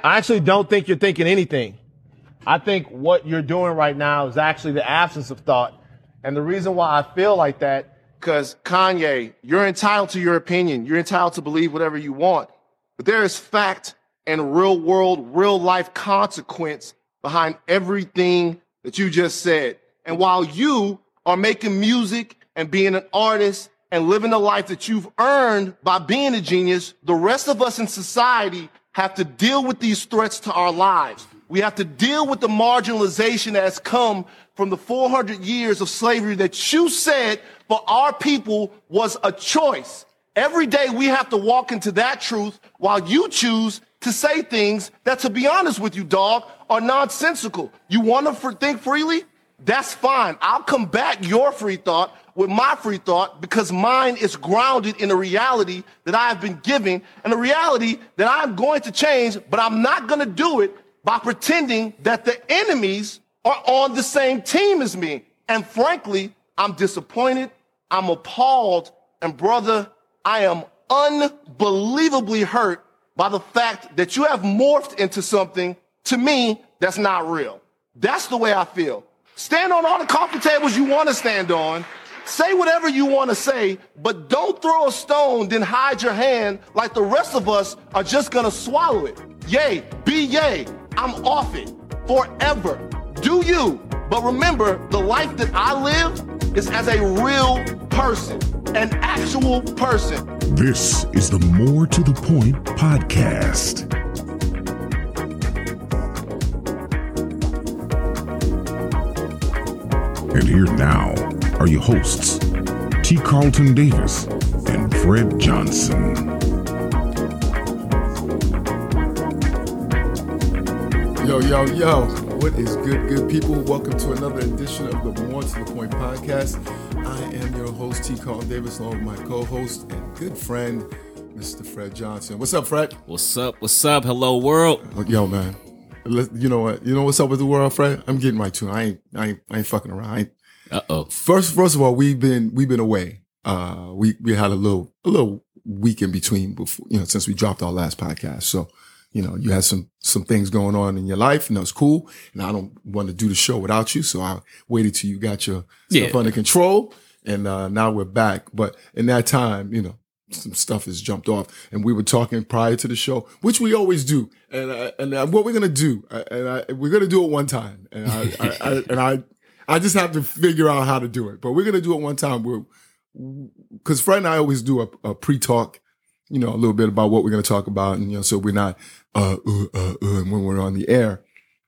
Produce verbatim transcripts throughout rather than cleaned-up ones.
I actually don't think you're thinking anything. I think what you're doing right now is actually the absence of thought. And the reason why I feel like that, because Kanye, you're entitled to your opinion. You're entitled to believe whatever you want. But there is fact and real world, real life consequence behind everything that you just said. And while you are making music and being an artist and living the life that you've earned by being a genius, the rest of us in society have to deal with these threats to our lives. We have to deal with the marginalization that has come from the four hundred years of slavery that you said for our people was a choice. Every day we have to walk into that truth while you choose to say things that, to be honest with you, dog, are nonsensical. You want to think freely? That's fine. I'll combat your free thought with my free thought because mine is grounded in a reality that I have been given and a reality that I'm going to change, but I'm not going to do it by pretending that the enemies are on the same team as me. And frankly, I'm disappointed, I'm appalled, and brother, I am unbelievably hurt by the fact that you have morphed into something, to me, that's not real. That's the way I feel. Stand on all the coffee tables you want to stand on, say whatever you want to say, but don't throw a stone, then hide your hand like the rest of us are just going to swallow it. Yay, be yay. I'm off it forever. Do you. But remember, the life that I live is as a real person, an actual person. This is the More to the Point podcast. And here now are your hosts, T. Carlton Davis and Fred Johnson. Yo, yo, yo, what is good, good people? Welcome to another edition of the More to the Point podcast. I am your host, T. Carlton Davis, along with my co-host and good friend, Mister Fred Johnson. What's up, Fred? What's up? What's up? Hello, world. Yo, man. You know what? You know what's up with the world, Fred? I'm getting right to it. I ain't, I ain't, I ain't fucking around. I ain't. Uh-oh. First, first of all, we've been, we've been away. Uh, we, we had a little, a little week in between before, you know, since we dropped our last podcast. So, you know, you had some, some things going on in your life and that was cool. And I don't want to do the show without you. So I waited till you got your stuff yeah. under control. And, uh, now we're back. But in that time, you know, some stuff has jumped off and we were talking prior to the show, which we always do. And, uh, and uh, what we're going to do, uh, and I, we're going to do it one time. And I, I, I and I, I just have to figure out how to do it, but we're going to do it one time. We're, cause Fred and I always do a, a pre-talk, you know, a little bit about what we're going to talk about. And, you know, so we're not, uh, uh, uh, uh, when we're on the air.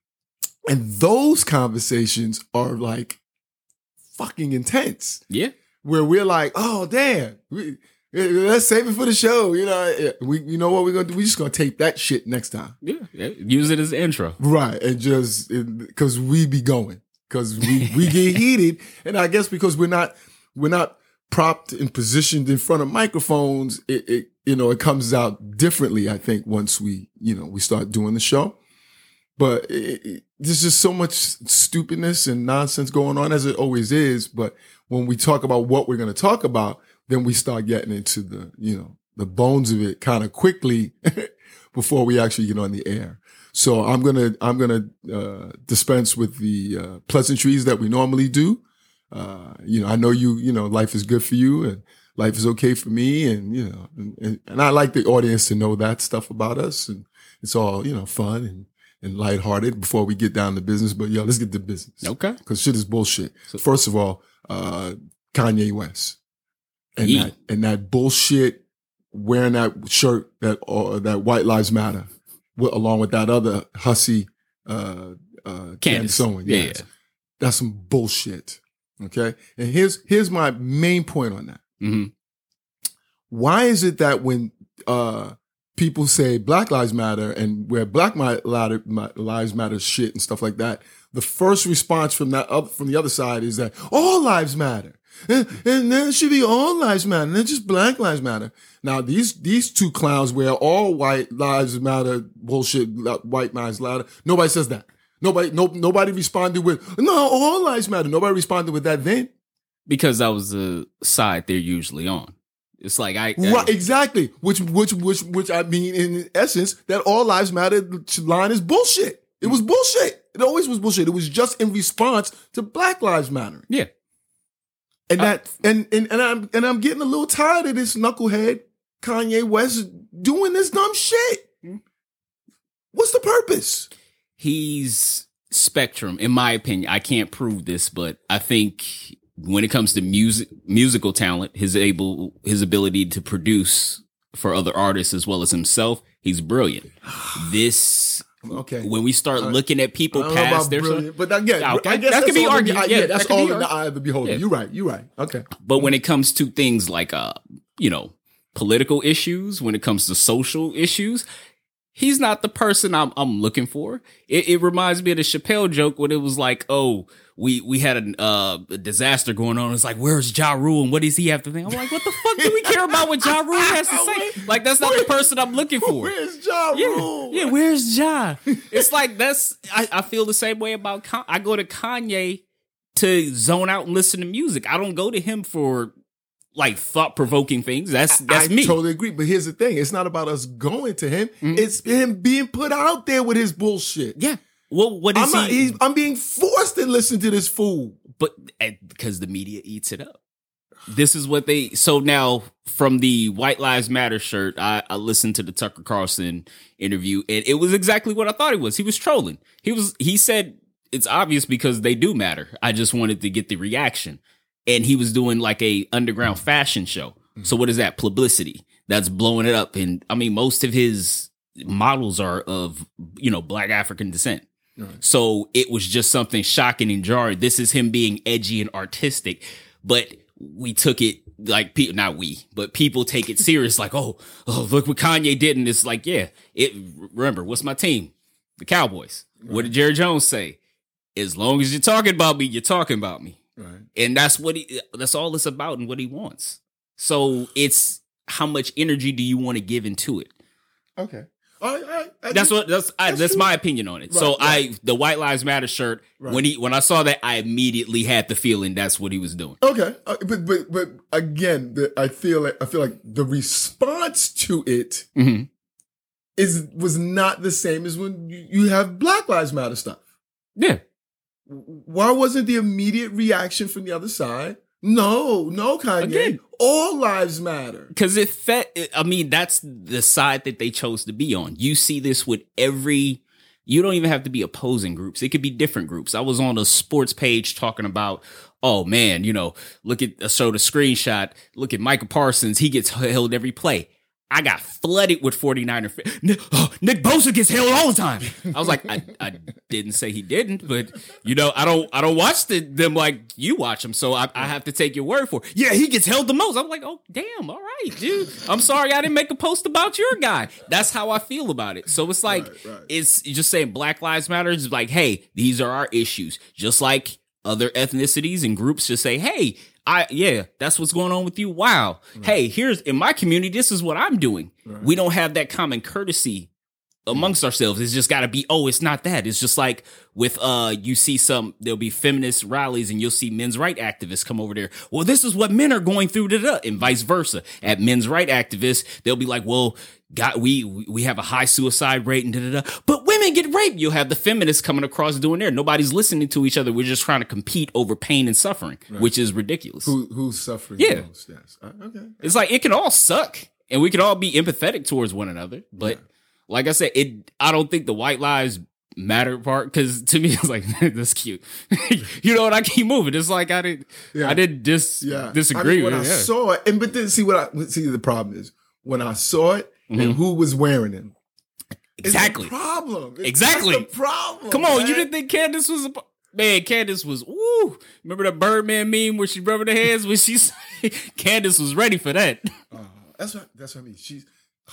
And those conversations are like fucking intense. Yeah. Where we're like, oh, damn, we, let's save it for the show. You know, we, you know what we're going to do? We're just going to tape that shit next time. Yeah. yeah. Use it as the intro. Right. And just, it, cause we be going. Cause we, we get heated. And I guess because we're not, we're not propped and positioned in front of microphones, it, it, you know, it comes out differently, I think, once we, you know, we start doing the show. But it, it, there's just so much stupidness and nonsense going on, as it always is. But when we talk about what we're going to talk about, then we start getting into the, you know, the bones of it kind of quickly before we actually get on the air. So I'm going to, I'm going to, uh, dispense with the, uh, pleasantries that we normally do. Uh, you know, I know you, you know, life is good for you and life is okay for me. And, you know, and, and I like the audience to know that stuff about us. And it's all, you know, fun and, and lighthearted before we get down to business. But yo, let's get to business. Okay. Cause shit is bullshit. So, first of all, uh, Kanye West and yeah. that, and that bullshit wearing that shirt that, uh, that White Lives Matter. Along with that other hussy, uh, uh, Candace Owens. Yeah, yes. yeah. That's some bullshit. Okay. And here's, here's my main point on that. Mm-hmm. Why is it that when, uh, people say Black Lives Matter and where Black Lives Matter shit and stuff like that, the first response from that up from the other side is that all lives matter. And, and then it should be all lives matter, and then just Black Lives Matter. Now, these these two clowns wear all white lives matter bullshit, white lives matter. Nobody says that. Nobody no, nobody responded with, no, all lives matter. Nobody responded with that then. Because that was the side they're usually on. It's like I, I Right, exactly. Which, which, which, which I mean, in essence, that all lives matter line is bullshit. It was bullshit. It always was bullshit. It was just in response to Black Lives Matter. yeah. And I- that, and and and I'm and I'm getting a little tired of this knucklehead Kanye West doing this dumb shit. What's the purpose? He's spectrum, in my opinion. I can't prove this, but I think when it comes to music, musical talent, his able, his ability to produce for other artists as well as himself, he's brilliant. This, Okay. when we start Uh, looking at people I don't know past about their, brilliant, but again, Yeah, okay. I guess That that's could be all in argued. the eye- Yeah, Yeah, that that's could be all in the argued. eye of the beholder. Yeah. You're right. You're right. Okay. but when it comes to things like, uh, you know, political issues, when it comes to social issues, he's not the person I'm I'm looking for. It, it reminds me of the Chappelle joke when it was like, oh, we we had a, uh, a disaster going on. It's like, where's Ja Rule and what does he have to think? I'm like, what the fuck do we care about what Ja Rule has to say? Like, that's not the person I'm looking for. Where's Ja Yeah, Rule? yeah, where's Ja? It's like that's I, I feel the same way about Con- I go to Kanye to zone out and listen to music. I don't go to him for like thought provoking things. That's that's I me. totally agree. But here's the thing: it's not about us going to him. Mhm. It's him being put out there with his bullshit. Yeah. Well, what is I'm not. he? He's, I'm being forced to listen to this fool. But because the media eats it up. This is what they. So now, from the White Lives Matter shirt, I, I listened to the Tucker Carlson interview, and it was exactly what I thought it was. He was trolling. He was. He said it's obvious because they do matter. I just wanted to get the reaction, and he was doing like a underground fashion show. So what is that? Publicity that's blowing it up, and I mean, most of his models are of you know Black African descent. So it was just something shocking and jarring. This is him being edgy and artistic, but we took it like people, not we, but people take it serious. Like, oh, oh, look what Kanye did. And it's like, yeah, it, remember, what's my team? The Cowboys. Right. What did Jerry Jones say? As long as you're talking about me, you're talking about me. Right. And that's what he, that's all it's about and what he wants. So it's how much energy do you want to give into it? Okay. All right, all right. I That's do- what that's I, That's that's true. my opinion on it. Right, so right. I the White Lives Matter shirt Right. when he when I saw that I immediately had the feeling that's what he was doing. Okay, uh, but but but again, the, I feel like I feel like the response to it Mm-hmm. is was not the same as when you, you have Black Lives Matter stuff. Yeah, Why wasn't the immediate reaction from the other side? No, no, Kanye. Again. All lives matter. because it fed. I mean, that's the side that they chose to be on. You see this with every. You don't even have to be opposing groups. It could be different groups. I was on a sports page talking about, oh man, you know, look at I showed a screenshot. Look at Michael Parsons. He gets held every play. I got flooded with forty-niner fans. Nick, oh, Nick Bosa gets held all the time. I was like, I, I didn't say he didn't, but you know, I don't, I don't watch the, them like you watch them, so I, I have to take your word for it. Yeah, he gets held the most. I'm like, oh damn, all right, dude. I'm sorry I didn't make a post about your guy. That's how I feel about it. So it's like, Right, right. it's just saying Black Lives Matter is like, hey, these are our issues, just like other ethnicities and groups just say, hey. I yeah, that's what's going on with you. Wow. Right. Hey, here's in my community, this is what I'm doing. Right. We don't have that common courtesy amongst ourselves. It's just got to be, oh, it's not that. It's just like with uh you see some there'll be feminist rallies and you'll see men's right activists come over there. Well, this is what men are going through today, and vice versa. At men's right activists, they'll be like, well, God, we we have a high suicide rate and da da da. But women get raped. You'll have the feminists coming across doing there. Nobody's listening to each other. We're just trying to compete over pain and suffering, right. which is ridiculous. Who who's suffering yeah. most? Yes. Uh, okay. It's like it can all suck, and we can all be empathetic towards one another. But yeah. like I said, it. I don't think the White Lives Matter part, because to me it's like that's cute. You know what? I keep moving. It's like I didn't. Yeah. I didn't dis yeah. disagree I mean, with when it. I Yeah. saw it, and but then see what I see. The problem is when I saw it. Mm-hmm. And who was wearing them? Exactly. It's the problem. It's exactly. the problem. Come on, man. you didn't think Candace was a man? Candace was. Woo! Remember the Birdman meme where she rubbing her hands when she's. Candace was ready for that. Uh, that's what. That's what I mean. She's. Uh,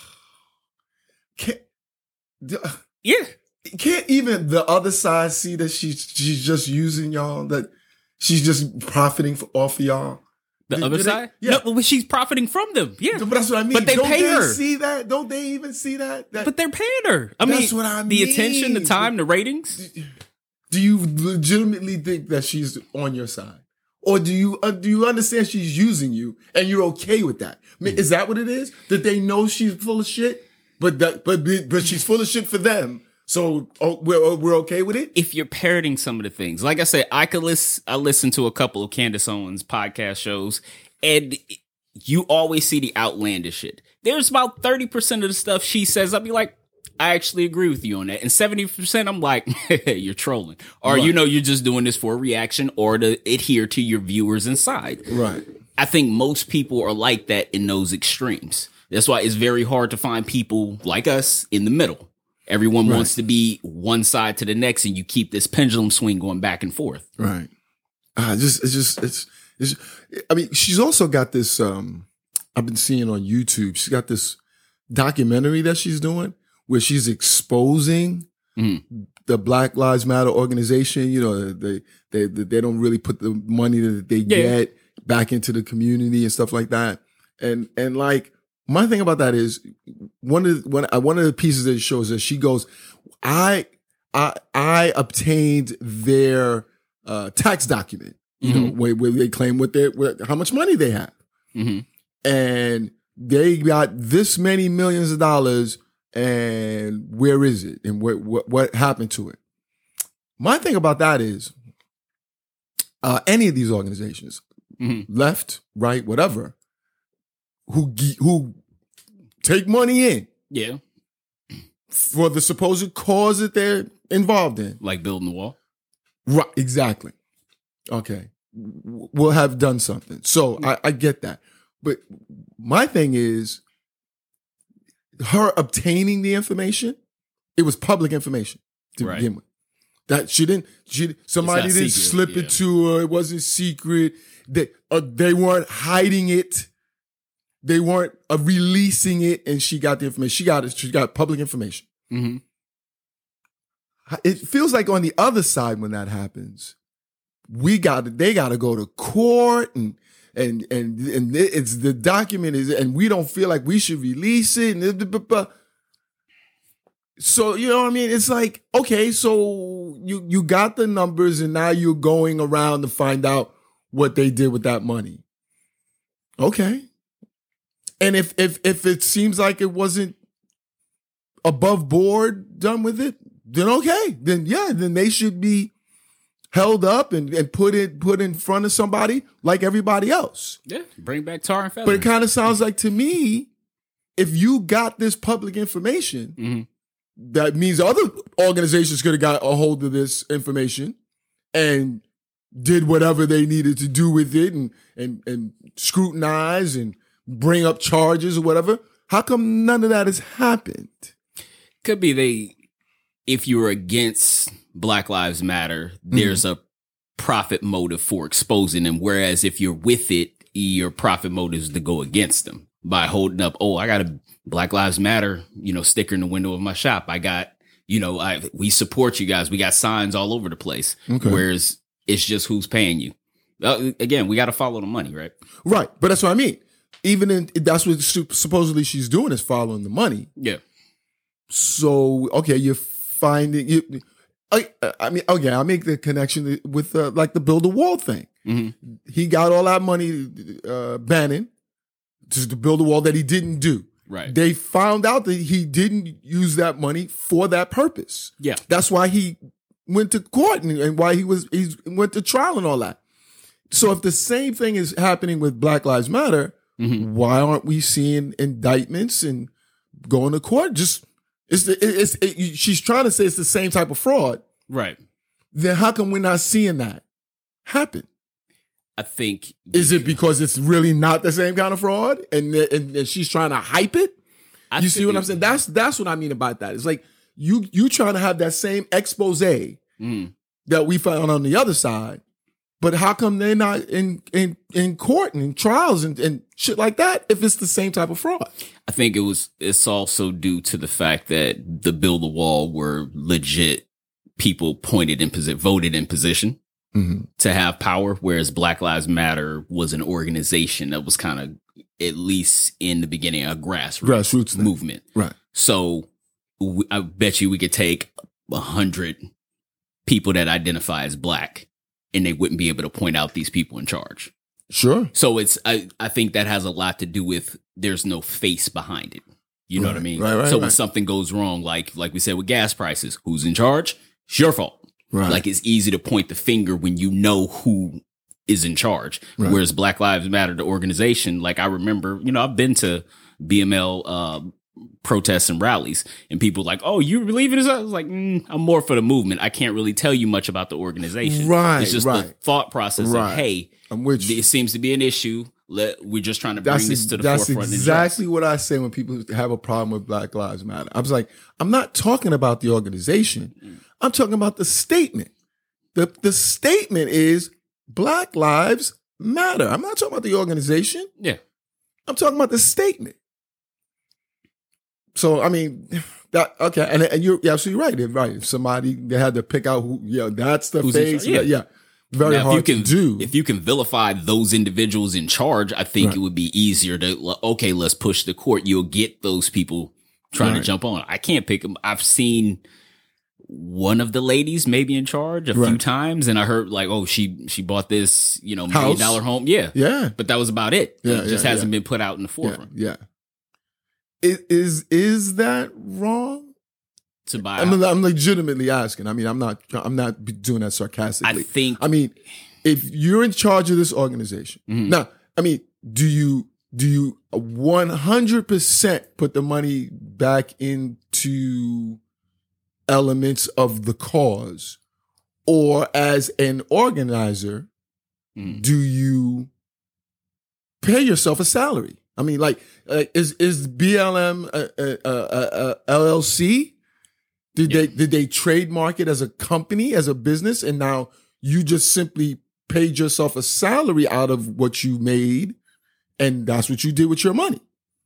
can't. Uh, yeah. Can't even the other side see that she's she's just using y'all, that she's just profiting for, off of y'all. The did, other did side? They, yeah. No, but she's profiting from them. Yeah. But that's what I mean. But they Don't pay they her. see that? Don't they even see that? that but they're paying her. I that's mean, what I the mean. attention, the time, the ratings. Do you legitimately think that she's on your side? Or do you uh, do you understand she's using you and you're okay with that? I mean, is that what it is? That they know she's full of shit, but that, but but she's full of shit for them. So oh, we're we're okay with it. If you're parroting some of the things, like I said, I could listen. I listen to a couple of Candace Owens podcast shows, and you always see the outlandish shit. There's about thirty percent of the stuff she says, I'll be like, I actually agree with you on that. And seventy percent, I'm like, you're trolling. Or, right. you know, you're just doing this for a reaction or to adhere to your viewers' inside. Right. I think most people are like that in those extremes. That's why it's very hard to find people like us in the middle. Everyone right. wants to be one side to the next, and you keep this pendulum swing going back and forth. Right. Uh, just, it's just, it's, it's, I mean, she's also got this, um, I've been seeing on YouTube, she's got this documentary that she's doing where she's exposing mm-hmm. the Black Lives Matter organization. You know, they, they, they don't really put the money that they yeah. get back into the community and stuff like that. And, and like, my thing about that is one of the, one, one of the pieces that it shows that she goes, I, I, I obtained their, uh, tax document, you mm-hmm. know, where, where they claim what they, how much money they have. Mm-hmm. And they got this many millions of dollars, and where is it? And what what, what happened to it? My thing about that is, uh, any of these organizations, mm-hmm. left, right, whatever, who who take money in, yeah, for the supposed cause that they're involved in, like building the wall, right? Exactly. Okay, we'll have done something. So I, I get that. But my thing is, her obtaining the information, it was public information to right. begin with. That she didn't, she somebody didn't secret, slip yeah. it to her. It wasn't secret. They uh, they weren't hiding it. They weren't uh, releasing it, and she got the information. She got it. She got public information. Mm-hmm. It feels like on the other side when that happens, we got they got to go to court and. And and and it's the document is, and we don't feel like we should release it. And so you know what I mean? It's like, okay, so you you got the numbers, and now you're going around to find out what they did with that money. Okay, and if if if it seems like it wasn't above board done with it, then okay, then yeah, then they should be held up and, and put it put in front of somebody like everybody else. Yeah, bring back tar and feathers. But it kind of sounds like to me, if you got this public information, mm-hmm. that means other organizations could have got a hold of this information and did whatever they needed to do with it and and and scrutinize and bring up charges or whatever. How come none of that has happened? Could be they, if you were against Black Lives Matter, there's mm-hmm. a profit motive for exposing them. Whereas if you're with it, your profit motive is to go against them by holding up, oh, I got a Black Lives Matter, you know, sticker in the window of my shop. I got, you know, I we support you guys. We got signs all over the place. Okay. Whereas it's just who's paying you. Uh, again, we got to follow the money, right? Right. But that's what I mean. Even in, that's what supposedly she's doing is following the money. Yeah. So, okay, you're finding you. I, I mean, okay, I'll make the connection with uh, like the build a wall thing. Mm-hmm. He got all that money, uh, Bannon, to, to build a wall that he didn't do. Right. They found out that he didn't use that money for that purpose. Yeah. That's why he went to court and, and why he was he went to trial and all that. So if the same thing is happening with Black Lives Matter, mm-hmm. why aren't we seeing indictments and going to court? Just It's, the, it's it, she's trying to say it's the same type of fraud. Right. Then how come we're not seeing that happen? I think. Is it because it's really not the same kind of fraud and, and, and she's trying to hype it? I you see what I'm saying? That's that's what I mean about that. It's like you you trying to have that same expose mm. that we found on the other side, but how come they're not in in, in court and in trials and, and shit like that if it's the same type of fraud? I think it was. It's also due to the fact that the Build the Wall were legit people pointed in position, voted in position mm-hmm. to have power, whereas Black Lives Matter was an organization that was kind of, at least in the beginning, a grassroots, grassroots movement. Right. So we, I bet you we could take a hundred people that identify as Black and they wouldn't be able to point out these people in charge. Sure. So it's I, I think that has a lot to do with there's no face behind it. You know Right, what I mean? right, right, so when right. something goes wrong, like like we said with gas prices, who's in charge? It's your fault. Right. Like it's easy to point the finger when you know who is in charge. Right. Whereas Black Lives Matter, the organization, like I remember, you know, I've been to B M L uh, protests and rallies, and people like, oh, you believe in this? I was like, mm, I'm more for the movement. I can't really tell you much about the organization. Right, It's just the right. thought process Right. of, hey, I'm with you. it seems to be an issue. Let we're just trying to bring That's, this ex- to the that's forefront. exactly what I say when people have a problem with Black Lives Matter. I was like, I'm not talking about the organization. Mm. I'm talking about the statement. The, the statement is Black Lives Matter. I'm not talking about the organization. Yeah. I'm talking about the statement. So, I mean, that, okay. And, and you're absolutely right. You're right. If somebody, they had to pick out who, yeah, that's the Who's in face. charge? Yeah. Yeah. yeah. Very Now, hard if you can to do. If you can vilify those individuals in charge, I think Right. it would be easier to, okay, let's push the court. You'll get those people trying Right. to jump on. I can't pick them. I've seen one of the ladies maybe in charge a few Right. times, and I heard like, oh, she she bought this, you know, House. million dollar home. Yeah. yeah. But that was about it. Yeah, It just yeah, hasn't yeah. been put out in the Yeah. forefront. Yeah. Is, is, is that wrong? To buy I'm, I'm legitimately asking. I mean, I'm not. I'm not doing that sarcastically. I think I mean, if you're in charge of this organization, Mhm. now, I mean, do you do you one hundred percent put the money back into elements of the cause, or as an organizer, Mhm. do you pay yourself a salary? I mean, like, uh, is is B L M a, a, a, a L L C? Did Yeah. they did they trademark it as a company, as a business, and now you just simply paid yourself a salary out of what you made, and that's what you did with your money?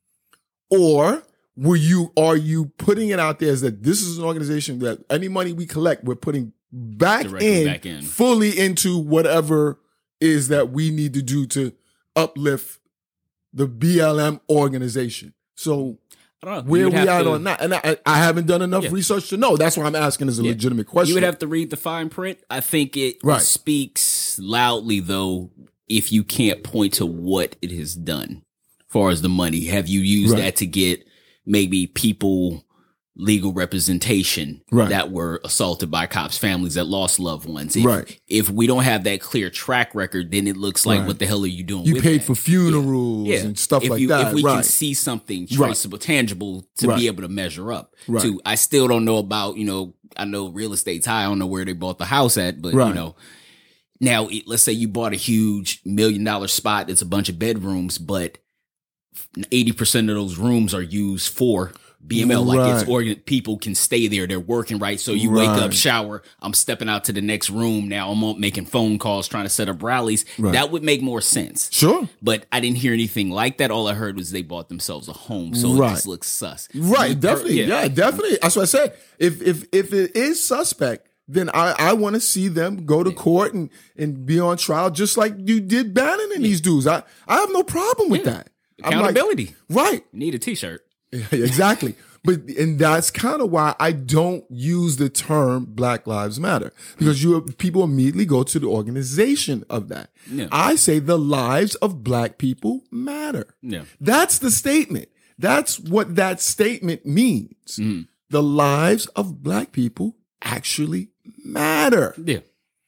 Or were you are you putting it out there as that this is an organization that any money we collect, we're putting back Directly in, back in. fully into whatever is that we need to do to uplift the B L M organization. So I don't know. You where would we have at to- on that? And I, I haven't done enough Yeah. research to know. That's why I'm asking as a Yeah. legitimate question. You would have to read the fine print. I think it Right. speaks loudly, though, if you can't point to what it has done as far as the money. Have you used Right. that to get maybe people legal representation Right. that were assaulted by cops, families that lost loved ones? If, Right. if we don't have that clear track record, then it looks like, Right. what the hell are you doing You with paid that? for funerals Yeah. and stuff if like you, that. If we right. can see something Right. traceable, tangible to Right. be able to measure up Right. to, I still don't know about, you know, I know real estate's high. I don't know where they bought the house at, but Right. you know, now it, let's say you bought a huge million dollar spot. It's a bunch of bedrooms, but eighty percent of those rooms are used for B M L. Like it's Right. organ, people can stay there. They're working, right? So you wake up, Right. shower. I'm stepping out to the next room. Now I'm on- making phone calls, trying to set up rallies. Right. That would make more sense. Sure. But I didn't hear anything like that. All I heard was they bought themselves a home. So Right. it just looks sus. Right, You per- definitely. Yeah. definitely. That's what I said. If if if it is suspect, then I, I want to see them go to court and, and be on trial just like you did Bannon and these dudes. I, I have no problem with Yeah. that. I'm like, Accountability. right. Need a t-shirt. Exactly. But and that's kind of why I don't use the term Black Lives Matter, because you people immediately go to the organization of that. Yeah. I say the lives of Black people matter. Yeah. That's the statement. That's what that statement means. The lives of Black people actually matter. Yeah.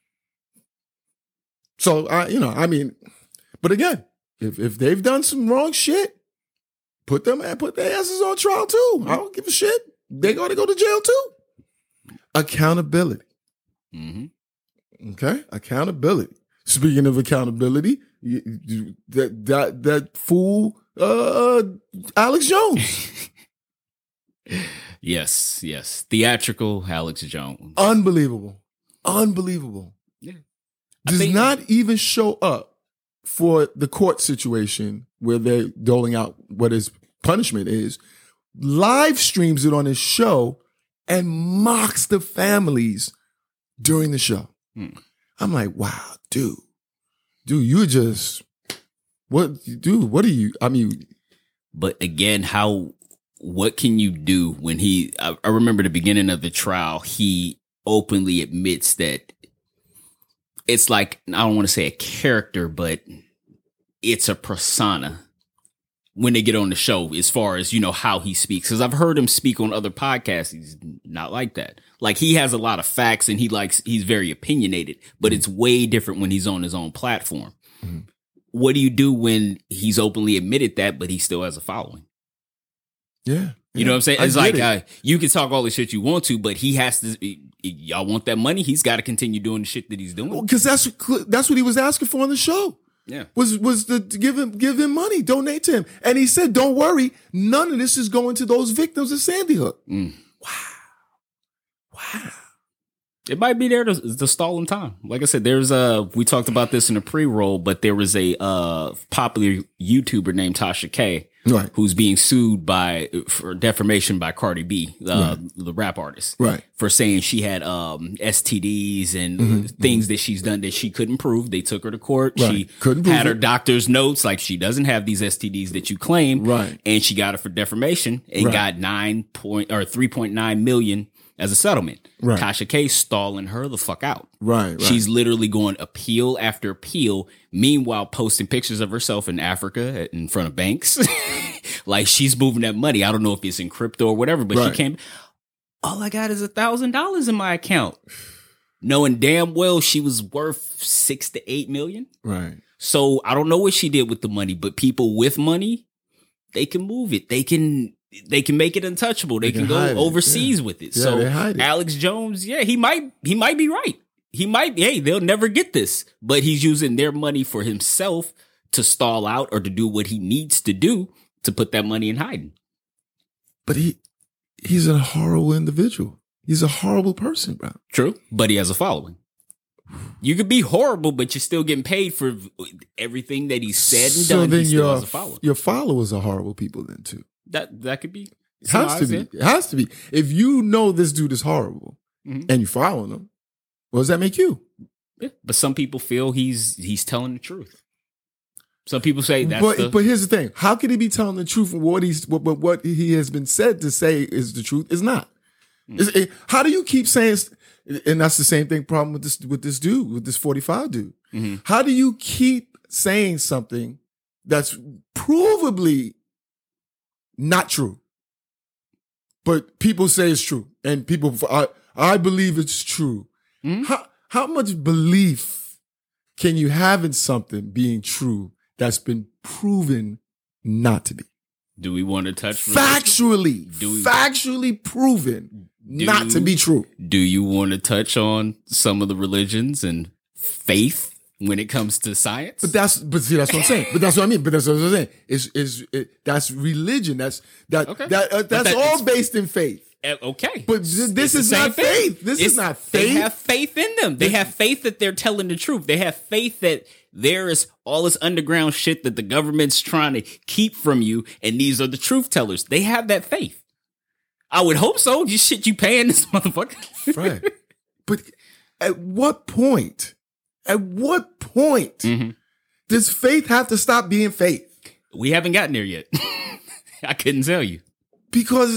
So I, you know, I mean, but again, if if they've done some wrong shit, put them and put their asses on trial too. I don't give a shit. They're going to go to jail too. Accountability. Mm-hmm. Okay, accountability. Speaking of accountability, you, you, that that that fool, uh, Alex Jones, Yes. Yes. Theatrical Alex Jones. unbelievable, unbelievable. Yeah. I Does think- not even show up for the court situation where they're doling out what his punishment is. Live streams it on his show and mocks the families during the show. Hmm. I'm like, wow, dude, dude, you just what, dude? What are you? I mean, But again, how, what can you do when he, I, I remember the beginning of the trial, he openly admits that it's like, I don't want to say a character, but it's a persona when they get on the show, as far as, you know, how he speaks. Because I've heard him speak on other podcasts. He's not like that. Like, he has a lot of facts and he likes, he's very opinionated, but mm-hmm. it's way different when he's on his own platform. Mm-hmm. What do you do when he's openly admitted that, but he still has a following? Yeah. You yeah. know what I'm saying? It's I like, it. uh, you can talk all the shit you want to, but he has to, y'all want that money? He's got to continue doing the shit that he's doing. Because that's, that's what he was asking for on the show. Yeah. Was was to give him give him money, donate to him. And he said, don't worry, none of this is going to those victims of Sandy Hook. Mm. Wow. Wow. It might be there to, to stall in time. Like I said, there's a, we talked about this in a pre-roll, but there was a uh, popular YouTuber named Tasha K, right, who's being sued by for defamation by Cardi B, uh, right. the rap artist, right, for saying she had um, S T Ds and mm-hmm. things that she's done that she couldn't prove. They took her to court. Right. She couldn't had prove her it. doctor's notes like she doesn't have these S T Ds that you claim, right, and she got it for defamation and right. got nine point or three point nine million as a settlement. Right. Tasha K stalling her the fuck out. Right, right. She's literally going appeal after appeal. Meanwhile, posting pictures of herself in Africa in front of banks. Like, she's moving that money. I don't know if it's in crypto or whatever, but right. she came. All I got is a thousand dollars in my account, knowing damn well she was worth six to eight million. Right. So I don't know what she did with the money, but people with money, they can move it. They can. They can make it untouchable. They, they can, can go overseas yeah. with it. Yeah, so it. Alex Jones, yeah, he might he might be right. He might, hey, they'll never get this, but he's using their money for himself to stall out or to do what he needs to do to put that money in hiding. But he he's a horrible individual. He's a horrible person, bro. True, but he has a following. You could be horrible, but you're still getting paid for everything that he said and so done. Then he still your, has a following. Your followers are horrible people then too. That that could be. It has to be. It. it has to be. If you know this dude is horrible mm-hmm. and you following him, what does that make you? Yeah, but some people feel he's he's telling the truth. Some people say that's but, the... but here's the thing. How could he be telling the truth when what he's what, what he has been said to say is the truth is not? Mm-hmm. It, how do you keep saying, and that's the same thing problem with this with this dude, with this forty-five dude. Mm-hmm. How do you keep saying something that's provably not true, but people say it's true, and people, I, I believe it's true. Mm-hmm. How how much belief can you have in something being true that's been proven not to be? Do we want to touch factually, do we, factually proven do, not to be true? Do you want to touch on some of the religions and faith when it comes to science? But that's, but see, that's what I'm saying. But that's what I mean. But that's what I'm saying. It's, it's, it, that's religion. That's, that, okay. that, uh, that's that, all based in faith. Okay. But this it's is not thing. faith. This it's, is not faith. They have faith in them. They have faith that they're telling the truth. They have faith that there is all this underground shit that the government's trying to keep from you, and these are the truth tellers. They have that faith. I would hope so. You shit you paying this motherfucker. Right. But at what point? At what point mm-hmm. does faith have to stop being faith? We haven't gotten there yet. I couldn't tell you. Because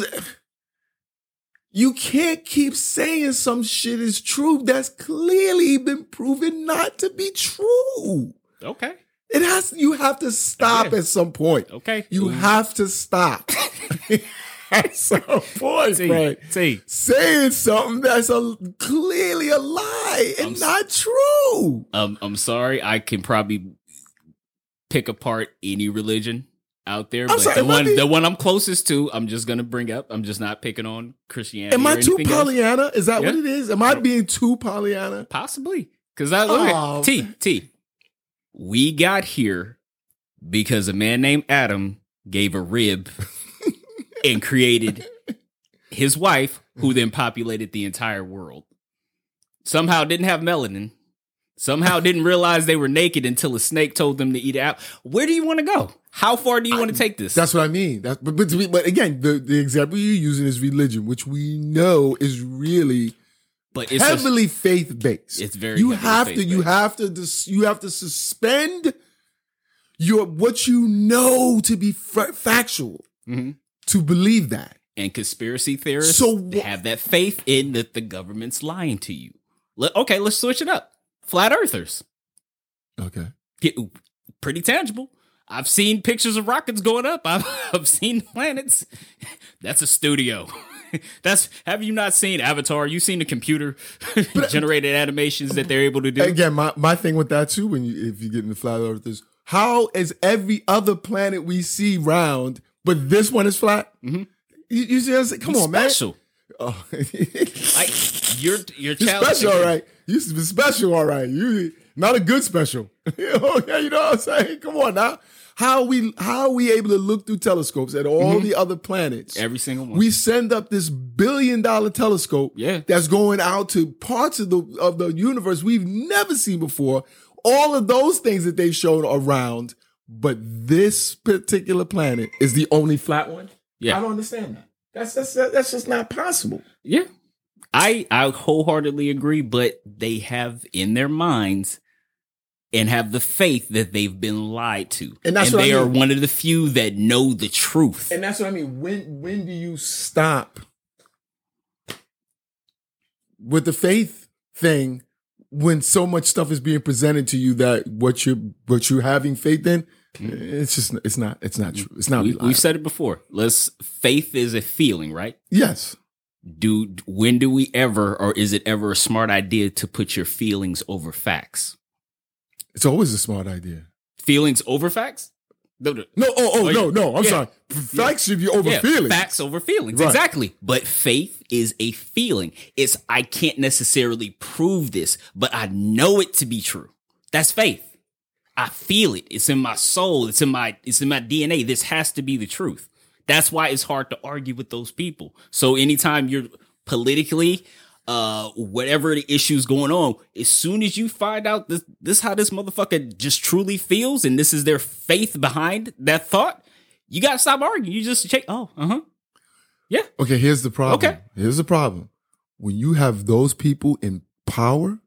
you can't keep saying some shit is true that's clearly been proven not to be true. Okay. It has, you have to stop okay. at some point. Okay. You Ooh. have to stop. At some point, T, right? T. Saying something that's a, clearly a lie and I'm, not true. Um, I'm sorry. I can probably pick apart any religion out there, I'm but sorry, the one, be, the one I'm closest to, I'm just gonna bring up. I'm just not picking on Christianity. Am I too Pollyanna? Else. Is that yeah. what it is? Am I being too Pollyanna? Possibly, because I look oh, at T T. We got here because a man named Adam gave a rib and created his wife, who then populated the entire world. Somehow didn't have melanin. Somehow didn't realize they were naked until a snake told them to eat it out. Where do you want to go? How far do you I, want to take this? That's what I mean. That's, but, but, but again, the, the example you're using is religion, which we know is really but it's heavily a, faith-based. It's very you have to you have to dis, you have to suspend your what you know to be f- factual mm-hmm. to believe that. And conspiracy theorists so, have that faith in that the government's lying to you. Let, okay, let's switch it up. Flat earthers. Okay. Get, pretty tangible. I've seen pictures of rockets going up. I've, I've seen planets. That's a studio. That's have you not seen Avatar? You seen the computer generated animations that they're able to do? Again, my, my thing with that too, when you if you get into flat earthers, how is every other planet we see round, but this one is flat? Mm-hmm. You, you see what I'm saying? Come It's on, special. man. Oh. Like you're you're You're challenging. special, all right. You used to be special, all right. You not a good special. you know you know what I'm saying? Come on now. How are we how are we able to look through telescopes at all mm-hmm. the other planets? Every single one. We send up this billion dollar telescope yeah. that's going out to parts of the of the universe we've never seen before. All of those things that they've shown around, but this particular planet is the only flat one. Yeah. I don't understand that. That's that's that's just not possible. Yeah. I I wholeheartedly agree, but they have in their minds and have the faith that they've been lied to. And that's and what they I mean. are one of the few that know the truth. And that's what I mean. When when do you stop with the faith thing when so much stuff is being presented to you that what you're what you're having faith in, it's just it's not it's not true. It's not we, reliable. We've said it before. Let's faith is a feeling, right? Yes. Do when do we ever, or is it ever a smart idea to put your feelings over facts? It's always a smart idea. Feelings over facts? No, no, No, oh, oh, Oh, no, yeah. no. I'm Yeah. sorry. Facts should be over yeah, feelings. Facts over feelings. Right. Exactly. But faith is a feeling. It's I can't necessarily prove this, but I know it to be true. That's faith. I feel it. It's in my soul. It's in my it's in my D N A. This has to be the truth. That's why it's hard to argue with those people. So anytime you're politically, uh, whatever the issue's going on, as soon as you find out this, this how this motherfucker just truly feels, and this is their faith behind that thought, you gotta stop arguing. You just check. Oh, uh huh. Yeah. Okay, here's the problem. Okay. Here's the problem. When you have those people in power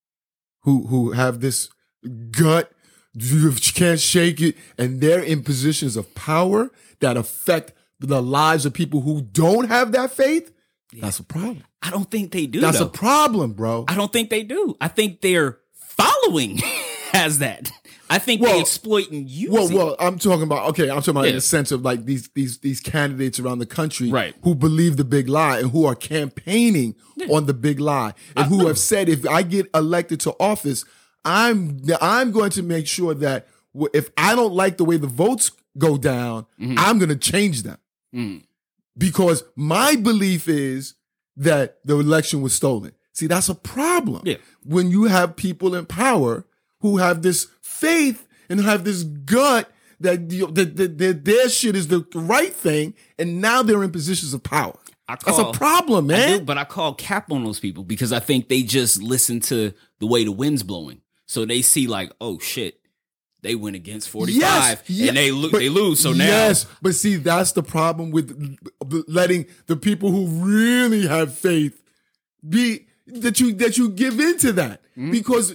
who who have this gut, you can't shake it, and they're in positions of power that affect the lives of people who don't have that faith, yeah. That's a problem. I don't think they do. That's though. a problem, bro. I don't think they do. I think their following has that. I think Well, they exploit and use Well, it. well, I'm talking about okay. I'm talking about in Yeah. the sense of like these these these candidates around the country, Right. who believe the big lie and who are campaigning on the big lie, and I who know. have said if I get elected to office, I'm I'm going to make sure that w- if I don't like the way the votes go down, Mm-hmm. I'm going to change them Mm. because my belief is that the election was stolen. See, that's a problem. Yeah. When you have people in power who have this faith and have this gut that, you know, that, that, that their shit is the right thing, and now they're in positions of power. I That's call- a problem, I man. do, but I call cap on those people because I think they just listen to the way the wind's blowing. So they see like, oh shit, they went against forty-five yes, and they lo- but- they lose. So now, yes, but see, that's the problem with letting the people who really have faith be that you that you give into that Mm-hmm. because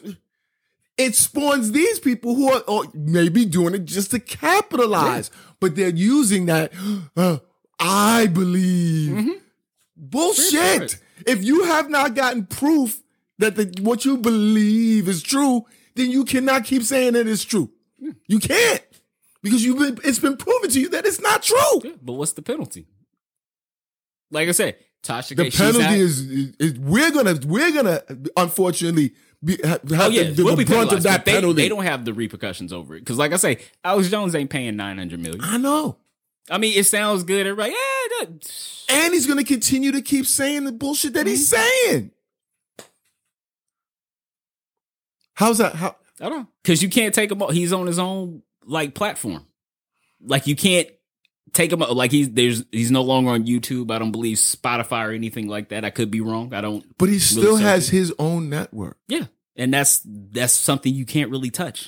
it spawns these people who are, are maybe doing it just to capitalize, but they're using that. Uh, I believe Mm-hmm. bullshit. If you have not gotten proof that the, what you believe is true, then you cannot keep saying that it's true. You can't because you've been, it's been proven to you that it's not true. Yeah, but what's the penalty? Like I said, Tasha The K, she's penalty at- is, is, is we're gonna we're gonna unfortunately be, have Oh yeah, the, the, we'll be brunt penalized, of that but they, penalty. they don't have the repercussions over it because, like I say, Alex Jones ain't paying nine hundred million. I know, I mean, it sounds good. Everybody, yeah, that, and he's gonna continue to keep saying the bullshit that he's Mm-hmm. saying. How's that? How? I don't know because you can't take him. He's on his own like platform. Like you can't take him. Like he's there's he's no longer on YouTube. I don't believe Spotify or anything like that. I could be wrong. I don't. But he really still search has it. his own network. Yeah, and that's that's something you can't really touch.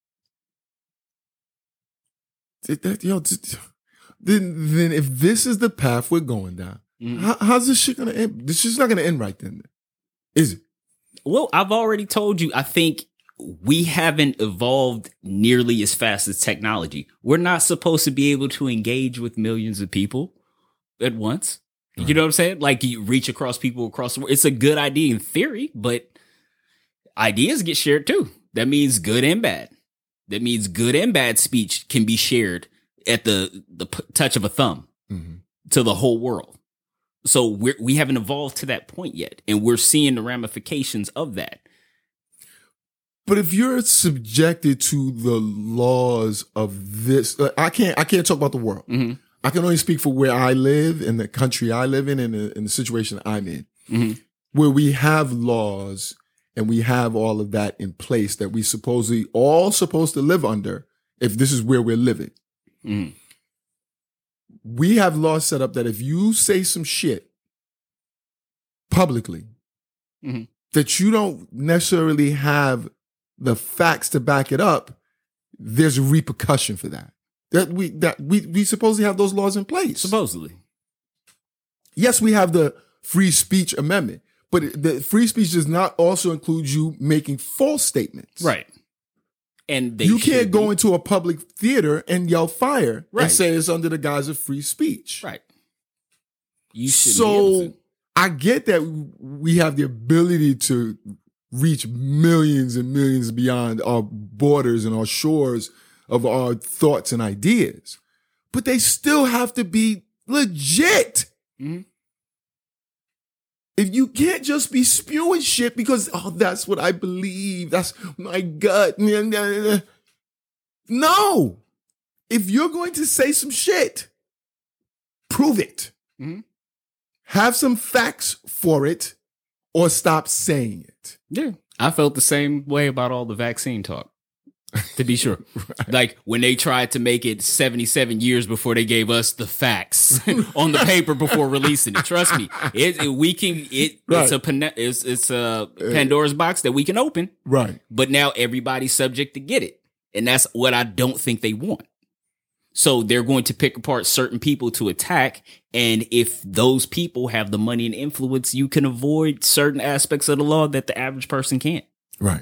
It- that- yo, just- then, then if this is the path we're going down, Mhm. how, how's this shit gonna end? This shit's not gonna end right then, is it? Well, I've already told you, I think we haven't evolved nearly as fast as technology. We're not supposed to be able to engage with millions of people at once. You know what I'm saying? Like you reach across people across the world. It's a good idea in theory, but ideas get shared too. That means good and bad. That means good and bad speech can be shared at the the p- touch of a thumb mm-hmm. to the whole world. So we're, we haven't evolved to that point yet, and we're seeing the ramifications of that. But if you're subjected to the laws of this, I can't I can't talk about the world. Mm-hmm. I can only speak for where I live, in the country I live in, and in, in the situation I'm in, mm-hmm. where we have laws and we have all of that in place that we supposedly all supposed to live under if this is where we're living. Mm. We have laws set up that if you say some shit publicly mm-hmm. that you don't necessarily have the facts to back it up, there's a repercussion for that. That we that we we supposedly have those laws in place. Supposedly. Yes, we have the free speech amendment, but the free speech does not also include you making false statements. Right. And they you can't go be. into a public theater and yell fire right. and say it's under the guise of free speech. Right. You should So I get that we have the ability to reach millions and millions beyond our borders and our shores of our thoughts and ideas, but they still have to be legit. Mm-hmm. If you can't just be spewing shit because, oh, that's what I believe, that's my gut. No. If you're going to say some shit, prove it. Mm-hmm. Have some facts for it or stop saying it. Yeah. I felt the same way about all the vaccine talk. To be sure. Right. Like when they tried to make it seventy-seven years before they gave us the facts on the paper before releasing it. Trust me, it, it we can it right. it's a it's it's a Pandora's box that we can open. Right. But now everybody's subject to get it. And that's what I don't think they want. So they're going to pick apart certain people to attack, and if those people have the money and influence, you can avoid certain aspects of the law that the average person can't. Right.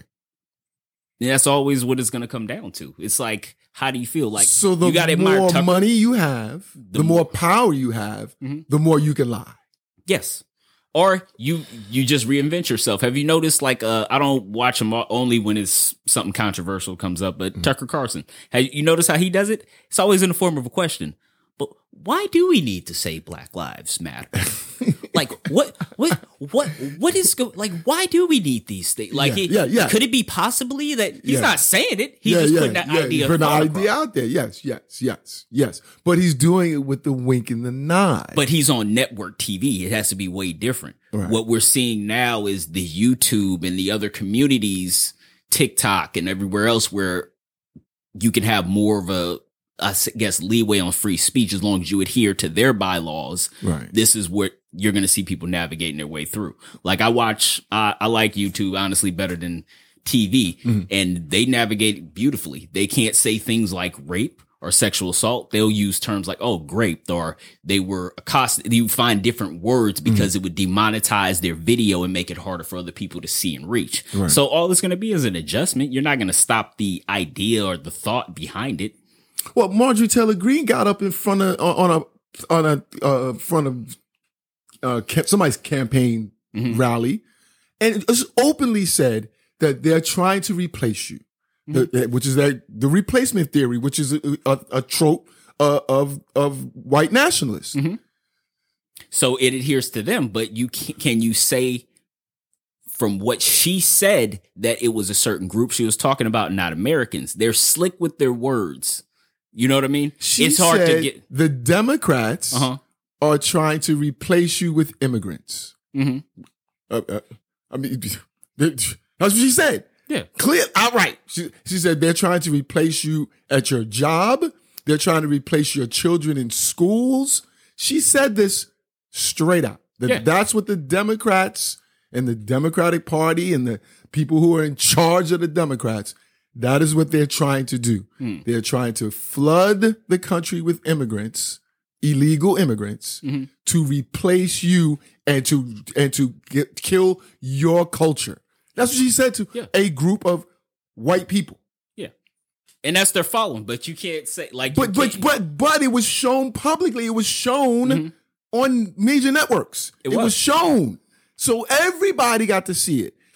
And that's always what it's going to come down to. It's like, how do you feel? Like, so the you gotta more Tucker. money you have, the, the more power you have, mm-hmm. the more you can lie. Yes. Or you you just reinvent yourself. Have you noticed, like, uh, I don't watch him only when it's something controversial comes up, but mm-hmm. Tucker Carlson, have you noticed how he does it? It's always in the form of a question. But why do we need to say Black Lives Matter? Like, what, what, what, what is go- like? Why do we need these things? Like, yeah, it, yeah, yeah. could it be possibly that he's yeah. not saying it? He's yeah, just yeah, putting that yeah, idea, putting the idea across. out there. Yes, yes, yes, yes. But he's doing it with the wink and the nod. But he's on network T V. It has to be way different. Right. What we're seeing now is the YouTube and the other communities, TikTok and everywhere else, where you can have more of a, I guess, leeway on free speech as long as you adhere to their bylaws. Right. This is what you're going to see people navigating their way through. Like I watch, I, I like YouTube honestly better than T V, mm-hmm. and they navigate beautifully. They can't say things like rape or sexual assault. They'll use terms like, oh, raped, or they were accosted. You find different words because mm-hmm. it would demonetize their video and make it harder for other people to see and reach. Right. So all it's going to be is an adjustment. You're not going to stop the idea or the thought behind it. Well, Marjorie Taylor Greene got up in front of on a on a uh, front of uh, somebody's campaign mm-hmm. rally, and just openly said that they're trying to replace you, mm-hmm. the, which is that the replacement theory, which is a, a, a trope uh, of of white nationalists. Mm-hmm. So it adheres to them, but you can, can you say from what she said that it was a certain group she was talking about, not Americans? They're slick with their words. You know what I mean? She it's hard said to get. The Democrats uh-huh. are trying to replace you with immigrants. Mm-hmm. Uh, uh, I mean, that's what she said. Yeah, clear, outright. She, she said they're trying to replace you at your job. They're trying to replace your children in schools. She said this straight out. That yeah. That's what the Democrats and the Democratic Party and the people who are in charge of the Democrats, that is what they're trying to do. Mm. They're trying to flood the country with immigrants, illegal immigrants, mm-hmm. to replace you and to and to get, kill your culture. That's what she said to yeah. a group of white people. Yeah, and that's their following. But you can't say like. But but but but it was shown publicly. It was shown mm-hmm. on major networks. It, it was. was shown, so everybody got to see it.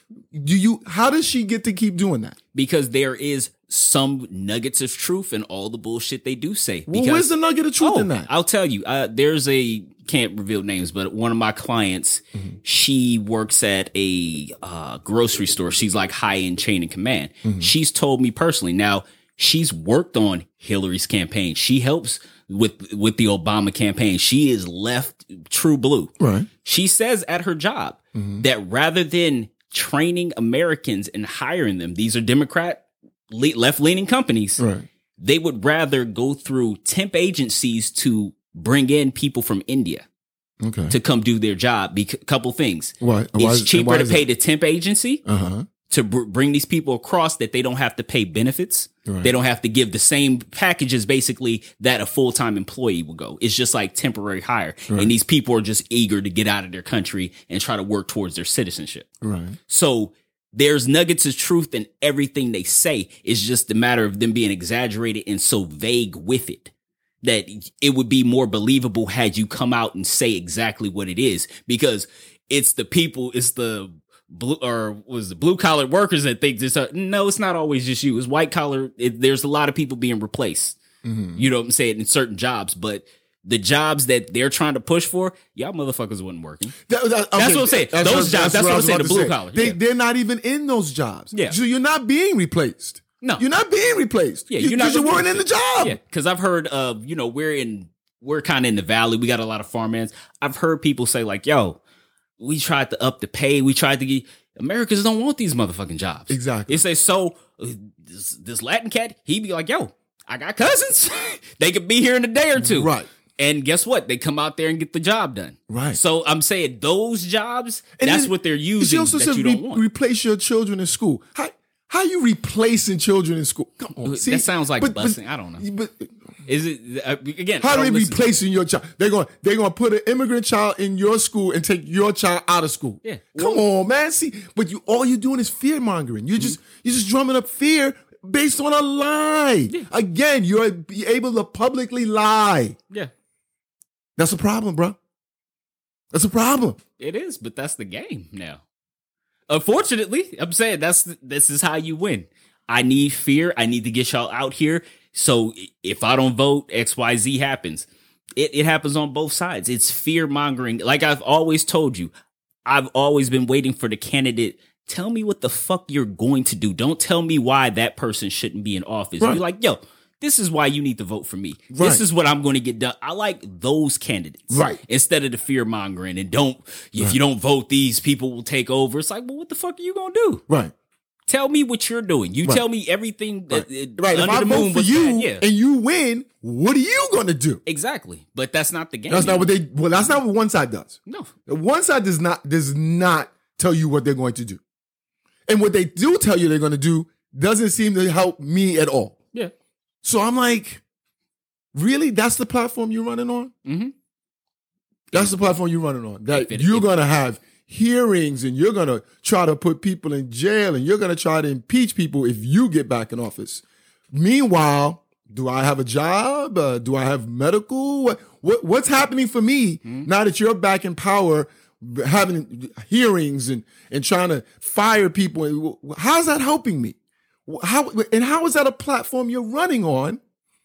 Do you? How does she get to keep doing that? Because there is some nuggets of truth in all the bullshit they do say. Well, Because, where's the nugget of truth oh, in that? I'll tell you. Uh, there's a can't reveal names, but one of my clients, Mm-hmm. she works at a uh, grocery store. She's like high end chain of command. Mm-hmm. She's told me personally. Now she's worked on Hillary's campaign. She helps with with the Obama campaign. She is left true blue. Right. She says at her job Mm-hmm. that rather than training Americans and hiring them, these are Democrat left leaning companies. Right. They would rather go through temp agencies to bring in people from India Okay. to come do their job. Because couple things. Why? Why It's is- cheaper why to is pay that? the temp agency Uh huh. to br- bring these people across that they don't have to pay benefits. Right. They don't have to give the same packages basically that a full-time employee will go. It's just like temporary hire. Right. And these people are just eager to get out of their country and try to work towards their citizenship. Right. So there's nuggets of truth in everything they say. It's just a matter of them being exaggerated and so vague with it that it would be more believable had you come out and say exactly what it is, because it's the people, it's the blue or was the blue collar workers that think this. Uh, no, it's not always just you. It's white collar. It, there's a lot of people being replaced. Mm-hmm. You know what I'm saying? In certain jobs, but the jobs that they're trying to push for, y'all motherfuckers wasn't working. That- that- That's okay, what I'm saying. that's Those jobs, that's what I I'm was saying, about the to blue say. collar, They, yeah. They're not even in those jobs. Yeah. So you're not being replaced. No. You're not being replaced. Yeah, You- you're not 'cause you weren't in the replaced. job. Yeah, because I've heard of, you know, we're in, we're kind of in the valley. We got a lot of farmhands. I've heard people say like, yo, we tried to up the pay. We tried to get, Americans don't want these motherfucking jobs. Exactly. They say, so uh, this, this Latin cat, he be like, yo, I got cousins. They could be here in a day or two. Right. And guess what? They come out there and get the job done. Right. So I'm saying those jobs, And that's then- what they're She using also that said you re- don't want. replace your children in school. How how you replacing children in school? Come on, That see? sounds like But- but- busing. I don't know. But Is it, uh, again, how I are they don't listen to- replacing your child? They're going they're going to put an immigrant child in your school and take your child out of school. Yeah. Come on, man. See, but you all you're doing is fear mongering. You're just you're just drumming up fear based on a lie. Again, you're able to publicly lie. Yeah. That's a problem, bro. That's a problem. It is, but that's the game now. Unfortunately, I'm saying that's this is how you win. I need fear. I need to get y'all out here. So if I don't vote, X Y Z happens. It, it happens on both sides. It's fear mongering. Like I've always told you, I've always been waiting for the candidate. Tell me what the fuck you're going to do. Don't tell me why that person shouldn't be in office. Right. You're like, yo, this is why you need to vote for me. Right. This is what I'm going to get done. I like those candidates. Right. Instead of the fear mongering and don't, if you don't vote, these people will take over. It's like, well, what the fuck are you going to do? Right. Tell me what you're doing. You Right. tell me everything that uh, Right. If under I the vote moon for was you bad. Yeah, and you win, what are you going to do? exactly. But that's not the game. That's not what they. Well, that's not what one side does. No. One side does not does not tell you what they're going to do, and what they do tell you they're going to do doesn't seem to help me at all. Yeah. So I'm like, really? That's the platform you're running on? Mm-hmm. That's the platform you're running on. That If it- you're if- going to have hearings and you're going to try to put people in jail and you're going to try to impeach people if you get back in office. Meanwhile, do I have a job? Uh, do I have medical? What, what what's happening for me now that you're back in power, having hearings and and trying to fire people? How's that helping me? How and how is that a platform you're running on?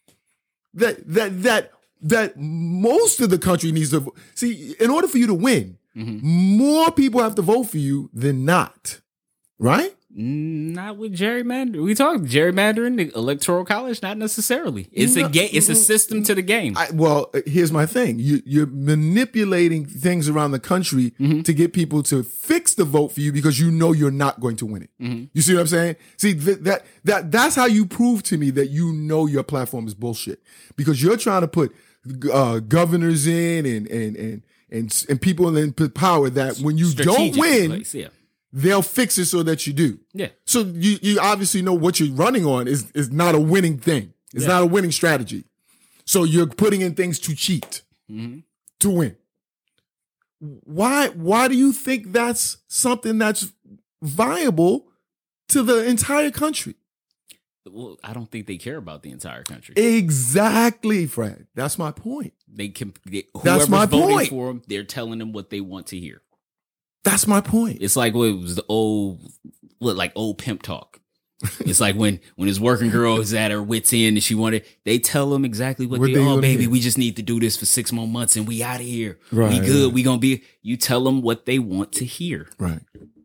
That that that that most of the country needs to see. In order for you to win, more people have to vote for you than not, right? Not with gerrymandering. We talk gerrymandering, the electoral college, not necessarily. It's No, a game. It's a system to the game. I, well, uh, here's my thing: you, you're manipulating things around the country to get people to fix the vote for you because you know you're not going to win it. You see what I'm saying? See th- that that that's how you prove to me that you know your platform is bullshit because you're trying to put uh, governors in and and and and and people in power that when you don't Strategic win, place, yeah, they'll fix it so that you do. yeah. So you you obviously know what you're running on is is not a winning thing. It's Yeah. not a winning strategy. So you're putting in things to cheat Mm-hmm. to win. Why why do you think that's something that's viable to the entire country? Well, I don't think they care about the entire country. Exactly, Fred. That's my point. They can. They, That's whoever's my voting point. for them, they're telling them what they want to hear. That's my point. It's like what it was the old, what like old pimp talk. It's like when when his working girl is at her wit's end and she wanted, they tell them exactly what, what they, they oh baby, hear. We just need to do this for six more months and we out of here. Right, we good. Right. We gonna be. You tell them what they want to hear. Right.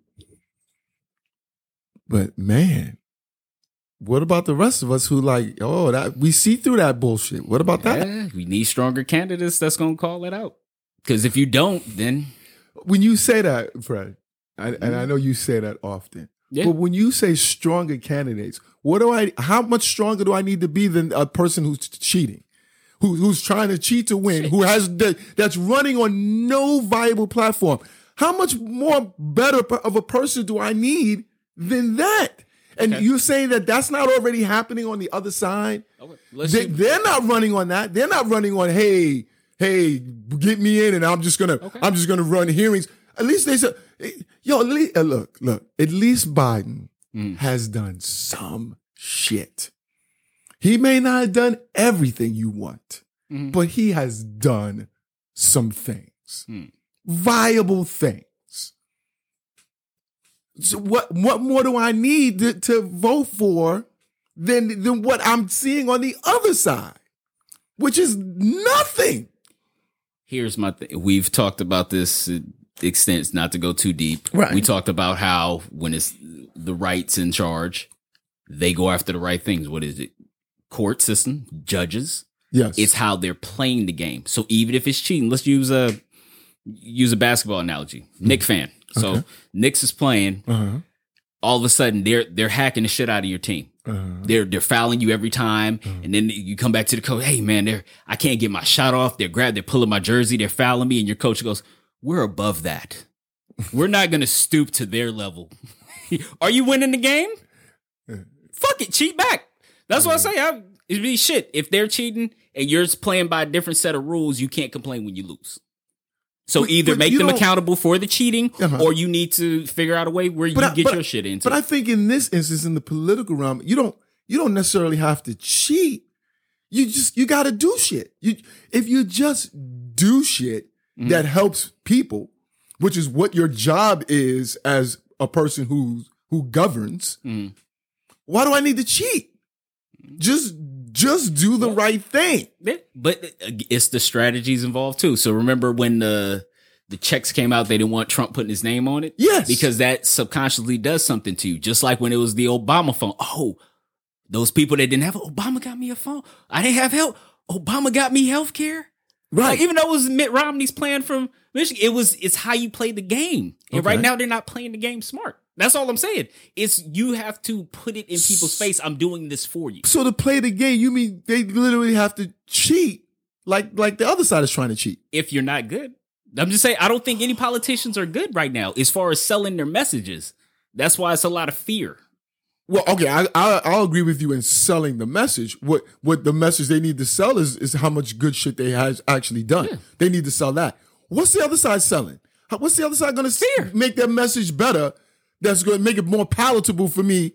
But man, what about the rest of us who like, oh, that we see through that bullshit? What about yeah, that? We need stronger candidates that's gonna call it out. Because if you don't, then when you say that, Fred, I, mm-hmm. and I know you say that often. Yeah. But when you say stronger candidates, what do I? How much stronger do I need to be than a person who's cheating, who, who's trying to cheat to win, who has the, that's running on no viable platform? How much more better of a person do I need than that? And okay. You're saying that that's not already happening on the other side? Okay. They, they're not running on that. They're not running on, hey, hey, get me in, and I'm just gonna, okay. I'm just gonna run hearings. At least they said, yo, at least, uh, look, look, at least Biden mm. has done some shit. He may not have done everything you want, mm. but he has done some things, mm. viable things. So what, what more do I need to, to vote for than, than what I'm seeing on the other side, which is nothing. Here's my thing. We've talked about this extent, not to go too deep. Right. We talked about how when it's the right's in charge, they go after the right things. What is it? Court system, judges. Yes. It's how they're playing the game. So even if it's cheating, let's use a use a basketball analogy. Mm-hmm. Knicks fan. So okay. Knicks is playing. Uh-huh. All of a sudden, they're they're hacking the shit out of your team. Uh-huh. They're they're fouling you every time, uh-huh. and then you come back to the coach. Hey man, they're I can't get my shot off. They're grab, they're pulling my jersey. They're fouling me, and your coach goes, "We're above that. We're not going to stoop to their level. Are you winning the game? Fuck it, cheat back." That's what I say. I, it'd be shit if they're cheating and you're playing by a different set of rules. You can't complain when you lose. So but, either but make them accountable for the cheating, uh-huh. or you need to figure out a way where but you I, get but, your shit into. But I think in this instance, in the political realm, you don't you don't necessarily have to cheat. You just you got to do shit. You if you just do shit mm-hmm. that helps people, which is what your job is as a person who who governs. Mm-hmm. Why do I need to cheat? Just just do the well, right thing. But it's the strategies involved too. So remember when the the checks came out, they didn't want Trump putting his name on it? Yes. Because that subconsciously does something to you. Just like when it was the Obama phone. Oh, those people that didn't have Obama got me a phone. I didn't have help. Obama got me health care. Right. Like, even though it was Mitt Romney's plan from Michigan, it was it's how you play the game. And okay. right now they're not playing the game smart. That's all I'm saying. It's you have to put it in people's face. I'm doing this for you. So to play the game, you mean they literally have to cheat like like the other side is trying to cheat? If you're not good. I'm just saying, I don't think any politicians are good right now as far as selling their messages. That's why it's a lot of fear. Well, okay, I, I, I'll agree with you in selling the message. What what the message they need to sell is, is how much good shit they have actually done. Yeah. They need to sell that. What's the other side selling? What's the other side going to make their message better? That's going to make it more palatable for me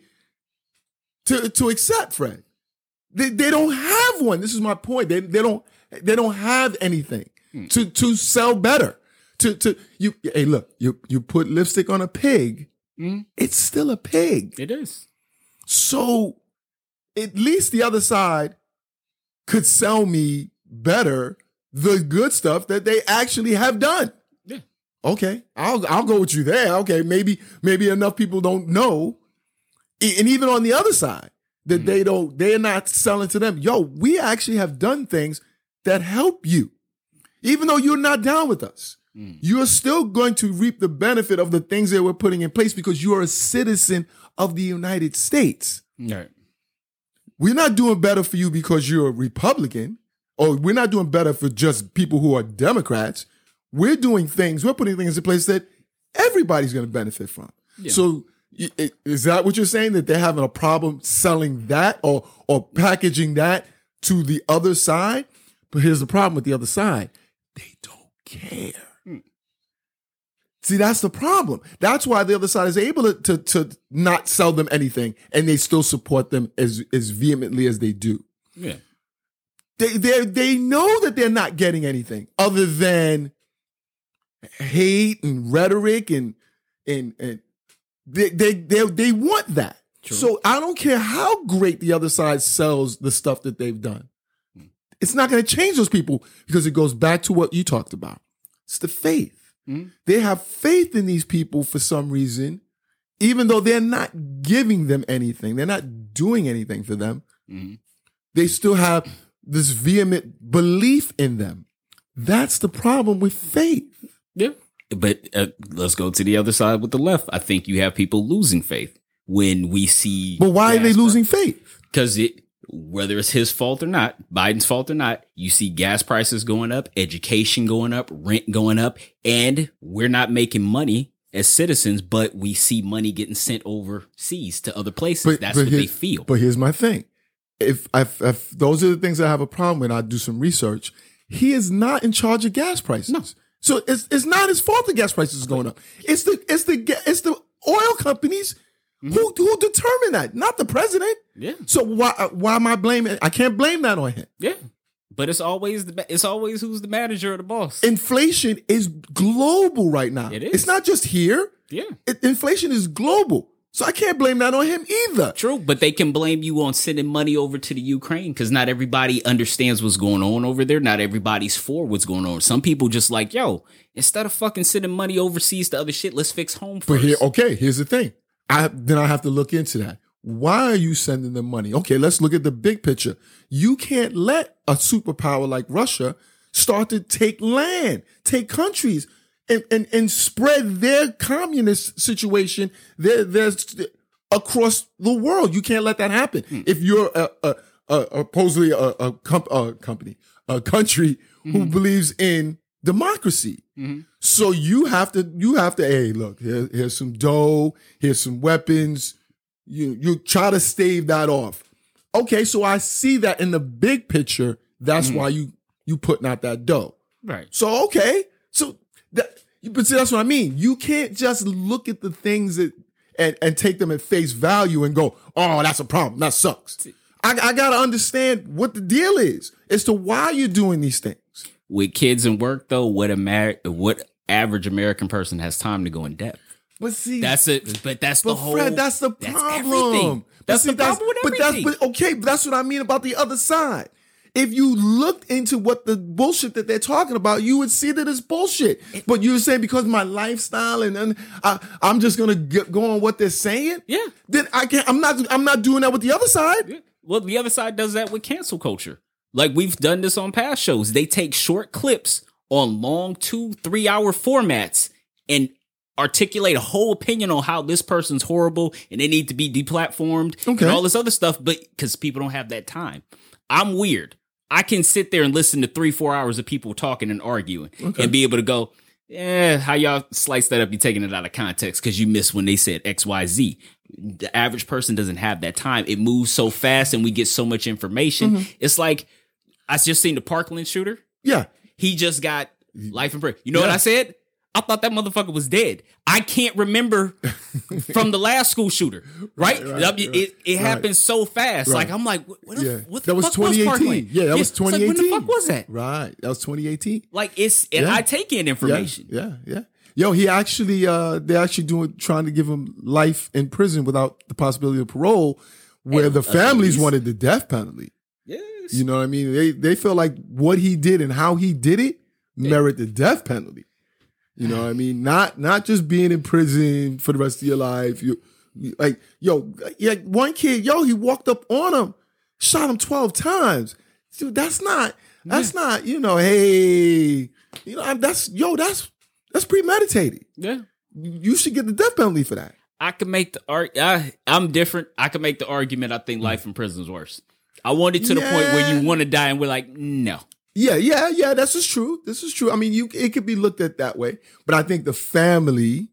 to, to accept, Fred. They they don't have one. This is my point. They they don't they don't have anything hmm. to to sell better. To to you hey look, you you put lipstick on a pig, hmm. it's still a pig. It is. So at least the other side could sell me better the good stuff that they actually have done. Yeah. Okay, I'll I'll go with you there. Okay, maybe maybe enough people don't know, and even on the other side that mm-hmm. they don't they're not selling to them. Yo, we actually have done things that help you, even though you're not down with us. Mm. You're still going to reap the benefit of the things that we're putting in place because you are a citizen of the United States. Right. We're not doing better for you because you're a Republican, or we're not doing better for just people who are Democrats. We're doing things, we're putting things in place that everybody's going to benefit from. Yeah. So is that what you're saying, that they're having a problem selling that or or packaging that to the other side? But here's the problem with the other side. They don't care. Hmm. See, that's the problem. That's why the other side is able to, to, to not sell them anything, and they still support them as, as vehemently as they do. Yeah. They they they know that they're not getting anything other than, hate and rhetoric and and and they they they, they want that. True. So I don't care how great the other side sells the stuff that they've done. Mm. It's not going to change those people because it goes back to what you talked about. It's the faith. Mm. They have faith in these people for some reason, even though they're not giving them anything. They're not doing anything for them. Mm. They still have this vehement belief in them. That's the problem with faith. Yeah. But uh, let's go to the other side with the left. I think you have people losing faith when we see. But why are they losing faith? Because it, whether it's his fault or not, Biden's fault or not, you see gas prices going up, education going up, rent going up, and we're not making money as citizens, but we see money getting sent overseas to other places. But, That's but what they feel. But here's my thing. If, if, if those are the things I have a problem with, I do some research. He is not in charge of gas prices. No. So it's it's not his fault the gas prices is going up. It's the it's the it's the oil companies mm-hmm. who who determine that, not the president. Yeah. So why why am I blaming? I can't blame that on him. Yeah. But it's always the it's always who's the manager or the boss. Inflation is global right now. It is. It's not just here. Yeah. It, inflation is global. So I can't blame that on him either. True, but they can blame you on sending money over to the Ukraine because not everybody understands what's going on over there. Not everybody's for what's going on. Some people just like, yo, instead of fucking sending money overseas to other shit, let's fix home first. But here, okay, here's the thing. I then I have to look into that. Why are you sending them money? Okay, let's look at the big picture. You can't let a superpower like Russia start to take land, take countries. And, and and spread their communist situation their, their, across the world. You can't let that happen. Hmm. If you're a, a, a, a supposedly a, a, comp, a company, a country mm-hmm. who believes in democracy, mm-hmm. so you have to you have to. Hey, look, here, here's some dough. Here's some weapons. You you try to stave that off. Okay, so I see that in the big picture. That's mm-hmm. why you you putting out that dough. Right. So okay, so. That, but see, that's what I mean. You can't just look at the things that and, and take them at face value and go, oh, that's a problem. That sucks. I, I got to understand what the deal is as to why you're doing these things. With kids and work, though, what Amer- what average American person has time to go in depth? But see, that's it. But that's but the whole. Fred, that's the that's problem. Everything. That's see, the problem that's, with everything. But that's but, okay. But that's what I mean about the other side. If you looked into what the bullshit that they're talking about, you would see that it's bullshit. But you're saying because my lifestyle and then I, I'm just gonna get, go on what they're saying. Yeah. Then I can't. I'm not. I'm not doing that with the other side. Yeah. Well, the other side does that with cancel culture. Like we've done this on past shows. They take short clips on long two, three hour formats and articulate a whole opinion on how this person's horrible and they need to be deplatformed okay. and all this other stuff. But because people don't have that time, I'm weird. I can sit there and listen to three, four hours of people talking and arguing okay. and be able to go, eh, how y'all slice that up? You're taking it out of context because you missed when they said X, Y, Z. The average person doesn't have that time. It moves so fast and we get so much information. Mm-hmm. It's like, I just seen the Parkland shooter. Yeah. He just got life in prison. You know yeah. what I said? I thought that motherfucker was dead. I can't remember from the last school shooter, right? right, right it it, it right. happened so fast. Right. Like, I'm like, what, what, yeah. what the that was fuck twenty eighteen. Was Parkland? Yeah, that yeah. was twenty eighteen. Like, when the fuck was that? Right. That was twenty eighteen. Like, it's, and yeah. I take in information. Yeah, yeah, yeah. Yo, he actually, uh, they're actually doing, trying to give him life in prison without the possibility of parole, where and, the families uh, wanted the death penalty. Yes. You know what I mean? They, they feel like what he did and how he did it merit the death penalty. You know what I mean? Not not just being in prison for the rest of your life. You, you like, yo, yeah, one kid, yo, he walked up on him, shot him twelve times. Dude, that's not, that's yeah. not, you know, hey, you know, that's, yo, that's, that's premeditated. Yeah. You should get the death penalty for that. I can make the art. I, I'm different. I can make the argument. I think life in prison is worse. I want it to yeah. the point where you want to die and we're like, no. Yeah, yeah, yeah. This is true. This is true. I mean, you it could be looked at that way, but I think the family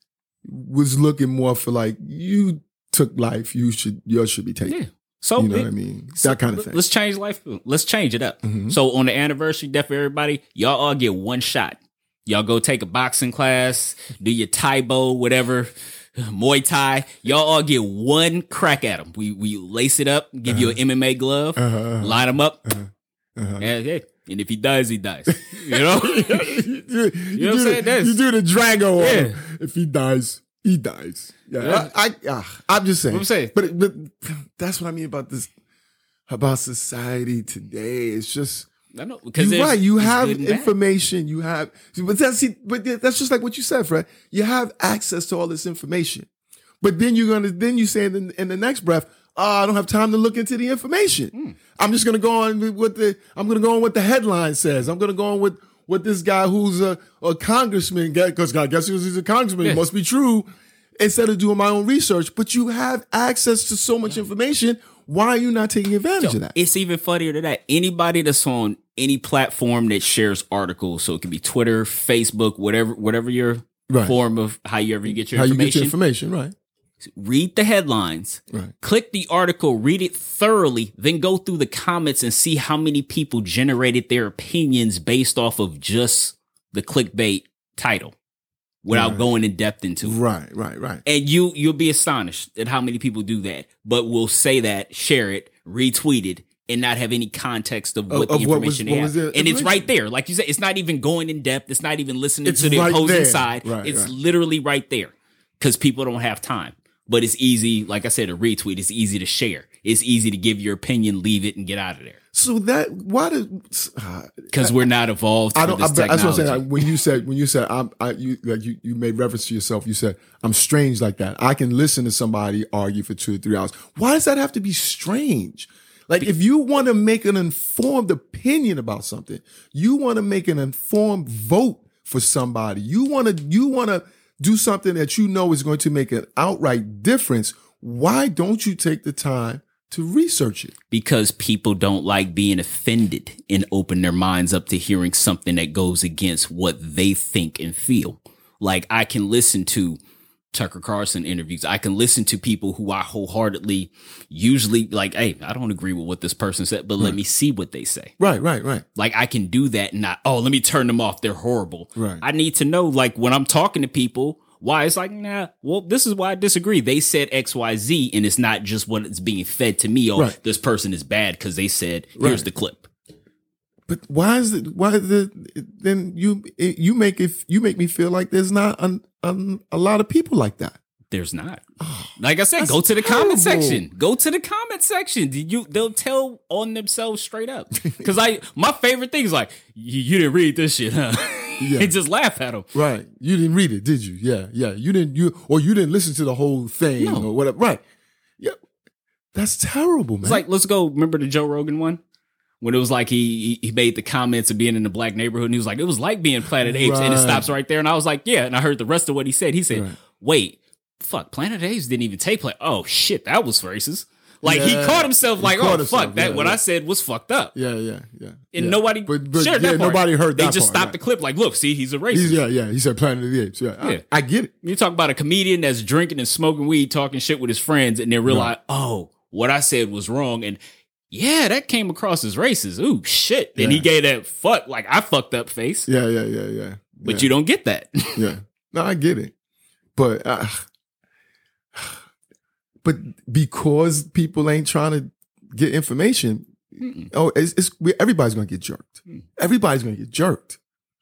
was looking more for like, you took life, you should yours should be taken. Yeah. So you know it, what I mean, so that kind of thing. Let's change life. Let's change it up. Mm-hmm. So on the anniversary, death for everybody, y'all all get one shot. Y'all go take a boxing class, do your Taibo, whatever, Muay Thai. Y'all all get one crack at them. We we lace it up, give uh-huh. you an M M A glove, uh-huh. line them up. Uh-huh. Uh-huh. Yeah, yeah. And if he dies, he dies. You know? you, do, you, You know what I'm saying? the, That's- you do the Drago on Yeah. him. If he dies, he dies. Yeah, Yeah. I, I, ah, I'm just saying. What I'm saying. But, but that's what I mean about this, about society today. It's just, I know, because you're there's- right. You there's have good and bad. information. You have, but that's, see, but that's just like what you said, Fred. You have access to all this information. But then you're going to, then you say in the, in the next breath, oh, I don't have time to look into the information. Mm. I'm just going to go on with what the, I'm going to go on what the headline says. I'm going to go on with what this guy who's a, a congressman, because I guess he's a congressman, Yeah. it must be true, instead of doing my own research. But you have access to so much information. Why are you not taking advantage Yo, of that? It's even funnier than that. Anybody that's on any platform that shares articles, so it can be Twitter, Facebook, whatever, whatever your Right. form of however you get your How you information. get your information, right? Read the headlines, Right. click the article, read it thoroughly, then go through the comments and see how many people generated their opinions based off of just the clickbait title without Right. going in depth into it. Right, right, right. And you you'll be astonished at how many people do that, but will say that, share it, retweet it, and not have any context of what Of- the of what was- information what they was have. the And it's information. right there. Like you said, it's not even going in depth. It's not even listening It's to the right opposing there. side. Right, it's right. literally right there because people don't have time. But it's easy, like I said, to retweet. It's easy to share. It's easy to give your opinion, leave it, and get out of there. So that, why did, uh, Because we're not evolved I for don't. this I, that's what I'm technology. saying. Like, when you said, when you said, I'm, I, you, like you, you made reference to yourself. You said, I'm strange like that. I can listen to somebody argue for two or three hours. Why does that have to be strange? Like, if you want to make an informed opinion about something, you want to make an informed vote for somebody. You want to, you want to do something that you know is going to make an outright difference. Why don't you take the time to research it? Because people don't like being offended and open their minds up to hearing something that goes against what they think and feel. Like, I can listen to Tucker Carlson interviews. I can listen to people who I wholeheartedly usually like, hey, I don't agree with what this person said, but let me see what they say. Right, right, right. Like, I can do that and not, oh, let me turn them off. They're horrible. Right. I need to know, like, when I'm talking to people, why it's like, nah, well, this is why I disagree. They said X, Y, Z, and it's not just what it's being fed to me. Oh, Right. this person is bad because they said, here's Right. the clip. But why is it? Why is the? Then you you make it. You make me feel like there's not an, an, a lot of people like that. There's not. Like I said, that's go to the comment terrible. section. Go to the comment section. Did you? They'll tell on themselves straight up. Because I, my favorite thing is like, you, you didn't read this shit, huh? Yeah. And just laugh at them. Right. You didn't read it, did you? Yeah, yeah. You didn't. You or you didn't listen to the whole thing No. or whatever. Right. Yeah. That's terrible, man. It's like, let's go. Remember the Joe Rogan one? When it was like he he made the comments of being in the black neighborhood, and he was like, it was like being Planet Apes, and it Right. stops right there. And I was like, yeah. And I heard the rest of what he said. He said, Right. wait, fuck, Planet Apes didn't even take place. Oh shit, that was racist. Like he Yeah. caught himself He like, caught oh himself, fuck, that yeah, what yeah. I said was fucked up. yeah, yeah, yeah. And yeah. nobody but, but, shared yeah, that part. nobody heard They that just part, stopped right. the clip like, look, see, he's a racist. He's, yeah, yeah. He said Planet of the Apes. Yeah, Yeah. I, I get it. You talk about a comedian that's drinking and smoking weed, talking shit with his friends, and then realize, oh, what I said was wrong. And yeah, that came across as racist. Ooh, shit. And he Yeah. gave that fuck, like I fucked up face. Yeah, yeah, yeah, yeah. But yeah. you don't get that. Yeah. No, I get it. But uh, but because people ain't trying to get information, Mm-mm. oh, it's, it's we, everybody's gonna get jerked. Mm. Everybody's gonna get jerked.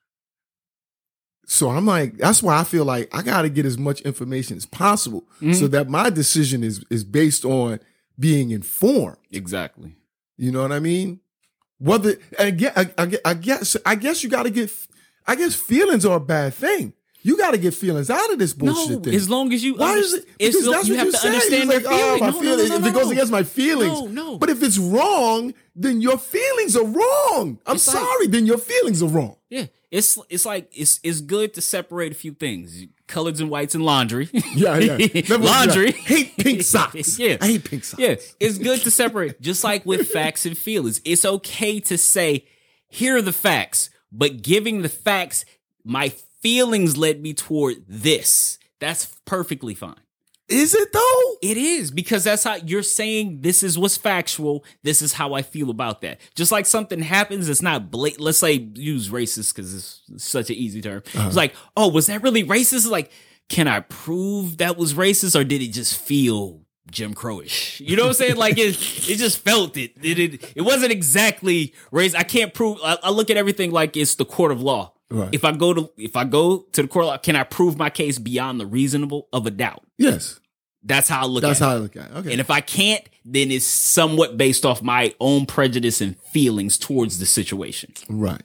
So I'm like, that's why I feel like I gotta get as much information as possible Mhm. so that my decision is is based on being informed. Exactly. You know what I mean? Whether and again, I, I, I guess I guess you got to get. I guess feelings are a bad thing. You got to get feelings out of this bullshit No, thing. as long as you Why is it? It's Because lo- that's you what have you to say. understand It's their like, oh, feelings. my No, no, feelings. no, no, if it goes no. against my feelings, No, no. But if it's wrong, then your feelings are wrong. I'm It's like- sorry. then your feelings are wrong. Yeah, it's it's like it's it's good to separate a few things: coloreds and whites and laundry. Yeah, yeah. Never- laundry. yeah. Hate pink socks. Yeah, I hate pink socks. Yeah, it's good to separate. Just like with facts and feelings, it's okay to say, "Here are the facts," but giving the facts, my feelings led me toward this. That's perfectly fine. Is it though? It is, because that's how you're saying this is what's factual. This is how I feel about that. Just like something happens, it's not blatant. Let's say use racist because it's such an easy term. Uh-huh. It's like, oh, was that really racist? Like, can I prove that was racist, or did it just feel Jim Crowish. You know what I'm saying? Like it, it just felt it. It, it, it wasn't exactly raised. I can't prove. I, I look at everything like it's the court of law. Right. If I go to, if I go to the court of law, can I prove my case beyond the reasonable of a doubt? Yes. That's how I look That's at how it. I look at it. Okay. And if I can't, then it's somewhat based off my own prejudice and feelings towards the situation. Right.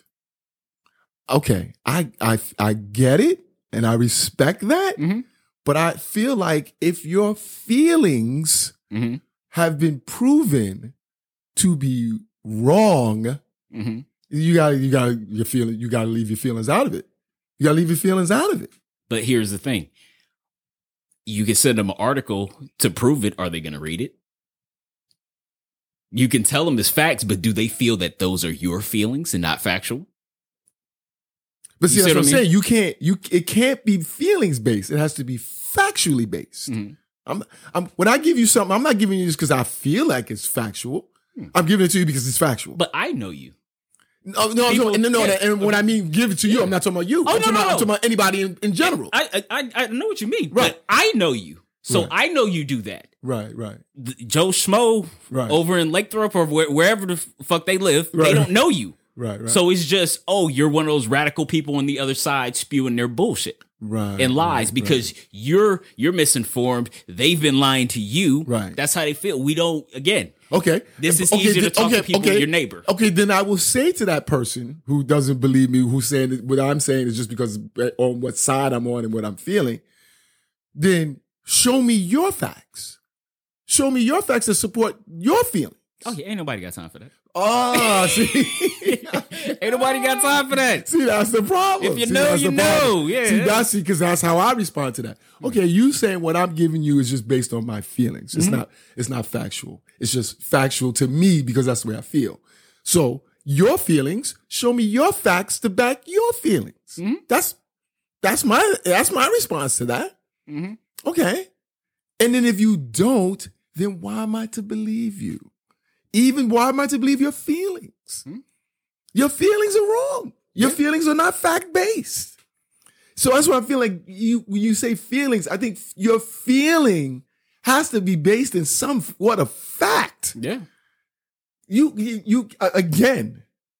Okay. I I I get it and I respect that. Mm-hmm. But I feel like if your feelings Mm-hmm. have been proven to be wrong, Mm-hmm. you gotta you gotta your feeling you gotta leave your feelings out of it. You gotta leave your feelings out of it. But here's the thing. You can send them an article to prove it. Are they going to read it? You can tell them it's facts, but do they feel that those are your feelings and not factual? But see, You that's see what I'm what I mean? saying. You can't you it can't be feelings based. It has to be factually based. Mm-hmm. I'm I'm when I give you something, I'm not giving you this because I feel like it's factual. Hmm. I'm giving it to you because it's factual. But I know you. No, no, People- no, no, no. yeah. And when I mean give it to you, I'm not talking about you. Oh, I'm, no, talking no, about, no. I'm talking about anybody in, in general. I, I I know what you mean. Right. But I know you. So Right. I know you do that. Right, right, The- Joe Schmo Right. over in Lathrop or where, wherever the f- fuck they live, Right. they don't know you. right, right. So it's just, oh, you're one of those radical people on the other side spewing their bullshit right, and lies right, because you're you're misinformed. They've been lying to you. Right. That's how they feel. We don't. Again, Okay. This is Okay, easier to then- talk okay, to people okay. than your neighbor. Okay, then I will say to that person who doesn't believe me, who's saying that what I'm saying is just because on what side I'm on and what I'm feeling, then show me your facts. Show me your facts to support your feelings. Oh yeah, ain't nobody got time for that. Oh, see, Ain't nobody got time for that. see, that's the problem. If you See, know, that's you the problem. know. Yeah. See, that's because that's how I respond to that. Okay, you saying what I'm giving you is just based on my feelings. It's Mm-hmm. not. It's not factual. It's just factual to me because that's the way I feel. So your feelings, show me your facts to back your feelings. Mm-hmm. That's that's my that's my response to that. Mhm. Okay, and then if you don't, then why am I to believe you? Even why am I to believe your feelings? Hmm? Your feelings are wrong. Your feelings are not fact based. So that's why I feel like you when you say feelings, I think your feeling has to be based in some what a fact. Yeah. You you, you uh, again,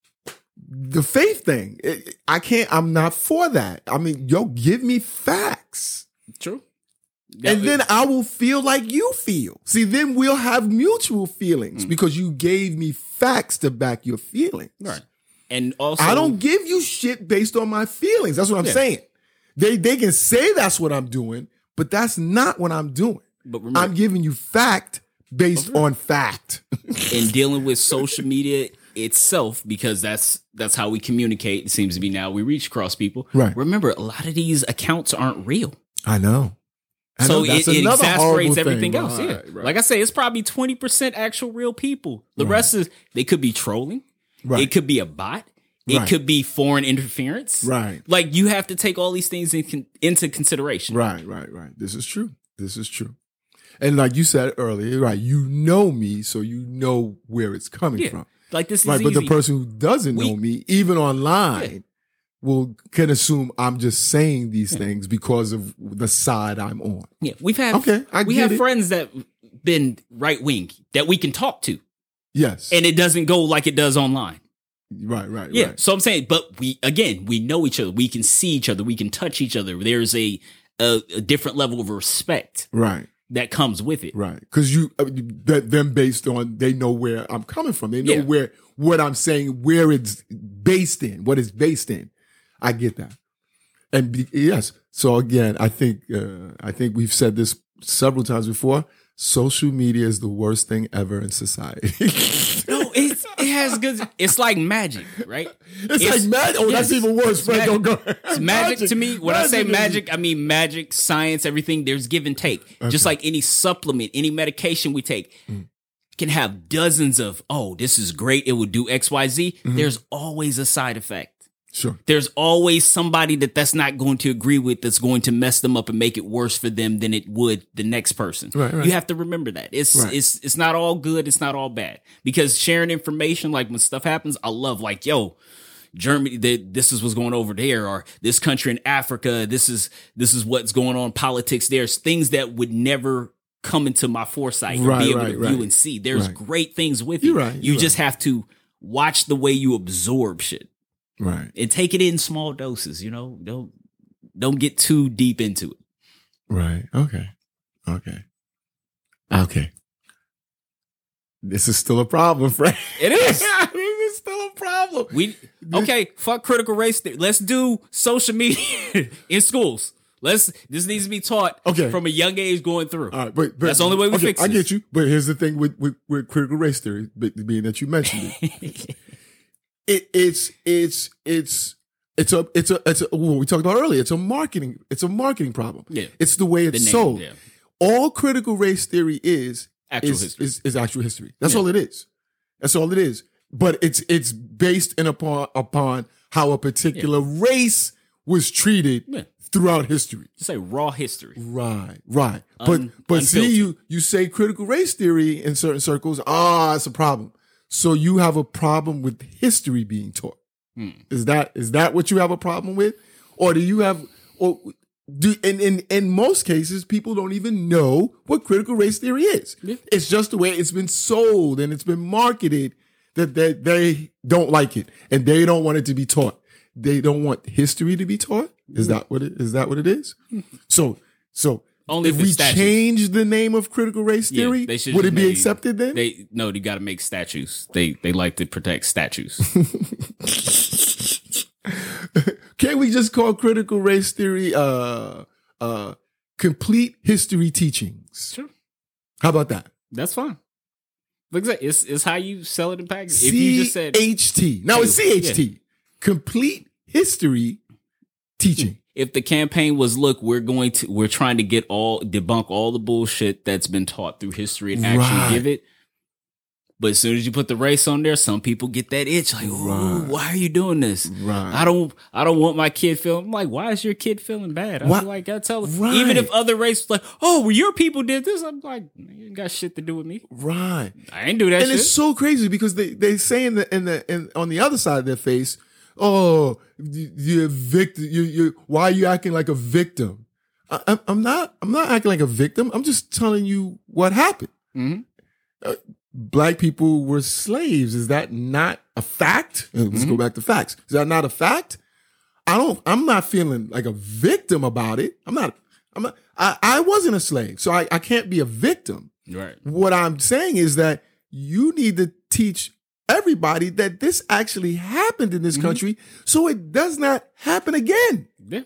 the faith thing. it- I can't. I'm not for that. I mean, yo, give me facts. True. And then I will feel like you feel. See, then we'll have mutual feelings Mm. because you gave me facts to back your feelings. Right. And also, I don't give you shit based on my feelings. That's what I'm Yeah. saying. They they can say that's what I'm doing, but that's not what I'm doing. But remember, I'm giving you fact based on fact. in dealing with social media itself, because that's that's how we communicate. It seems to be now we reach across people. Right. Remember, a lot of these accounts aren't real. I know. I So know, that's it, it another horrible exasperates thing. everything else. Right, Yeah. right. Like I say, it's probably twenty percent actual real people. The rest is, they could be trolling. Right. It could be a bot. It Right. could be foreign interference. Right. Like you have to take all these things in, con- into consideration. Right, right, right. This is true. This is true. And like you said earlier, right, you know me, so you know where it's coming Yeah. from. Like this is Right, but easy. the person who doesn't We- know me, even online, Yeah. will can assume I'm just saying these things because of the side I'm on. Yeah, we've had Okay, I we get have it. friends that been right wing that we can talk to, Yes. and it doesn't go like it does online. right, right, Yeah, right. so I'm saying, but we again we know each other, we can see each other, we can touch each other. There's a a, a different level of respect Right, that comes with it. right. Because you, uh, that them based on, they know where I'm coming from. They know Yeah. where, what I'm saying, where it's based in, what it's based in. I get that. And be, yes. So again, I think, uh, I think we've said this several times before. Social media is the worst thing ever in society. No, it's, it has good. It's like magic, right? It's, like magic. Oh, that's yes, even worse, it's Fred. magic. Don't go. It's magic, to me. When I say is- magic, I mean magic, science, everything. There's give and take. Just like any supplement, any medication we take Mm. can have dozens of, oh, this is great. It will do X, Y, Z. Mm-hmm. There's always a side effect. Sure. There's always somebody that that's not going to agree with that's going to mess them up and make it worse for them than it would the next person. Right, right. You have to remember that. It's Right. it's it's not all good, it's not all bad. Because sharing information, like when stuff happens, I love like, yo, Germany, the, this is what's going over there, or this country in Africa, this is this is what's going on, politics. There's things that would never come into my foresight Right, and be able right, to right. view and see. There's Right. great things with You're it. right, You you're just have to watch the way you absorb shit Right. and take it in small doses. You know, don't don't get too deep into it. Right. Okay. Okay. Okay. This is still a problem, Frank. It is. This is still a problem. We okay. Fuck critical race theory. Let's do social media in schools. Let's. This needs to be taught Okay. from a young age going through. All right, but, but That's the only way we okay, fix I this. get you, but here's the thing with with, with critical race theory, but being that you mentioned it, it it's it's it's it's a it's a it's a, what we talked about earlier. It's a marketing it's a marketing problem. Yeah. It's the way it's The name, sold. yeah. All critical race theory is Actual is, history. is is actual history. That's Yeah. all it is. That's all it is. But it's it's based in upon upon how a particular race was treated Yeah. throughout history. Just say raw history. Right, right. Un- but but see, unfiltered. you you say critical race theory in certain circles. Ah, it's a problem. So you have a problem with history being taught. Hmm. Is that is that what you have a problem with, or do you have or do in in in most cases people don't even know what critical race theory is? Yeah. It's just the way it's been sold and it's been marketed that they they don't like it and they don't want it to be taught. They don't want history to be taught. Is that what it is? That what it is? So so Only if if we it's statues. change the name of critical race Yeah, theory, they should would just it be made- accepted then? They no, they got to make statues. They they like to protect statues. Can't we just call critical race theory uh uh complete history teachings? Sure, How about that? that's fine. Look, it's it's how you sell it in package. If you just C said H T. Now it's C H T. Complete history teaching. if the campaign was, look, we're going to we're trying to get all debunk all the bullshit that's been taught through history and actually Right. give it. But as soon as you put the race on there, some people get that itch, like, "Ooh, Right. why are you doing this? Right. I don't, I don't want my kid feeling." I'm like, "Why is your kid feeling bad?" I'm Why- like, "I tell them." Right. Even if other races like, "Oh, well, your people did this," I'm like, "You ain't got shit to do with me. Right. I ain't do that And shit." it's so crazy because they they say in the in the in, on the other side of their face, "Oh, you- you're a victim. You you why are you acting like a victim?" I, I'm- I'm not. I'm not acting like a victim. I'm just telling you what happened. Mhm. Uh, black people were slaves. Is that not a fact? Uh, Let's go back to facts. Is that not a fact? I don't. I'm not feeling like a victim about it. I'm not. I'm not. I, I wasn't a slave, so I, I can't be a victim. Right. What I'm saying is that you need to teach everybody that this actually happened in this country so it does not happen again. Yeah.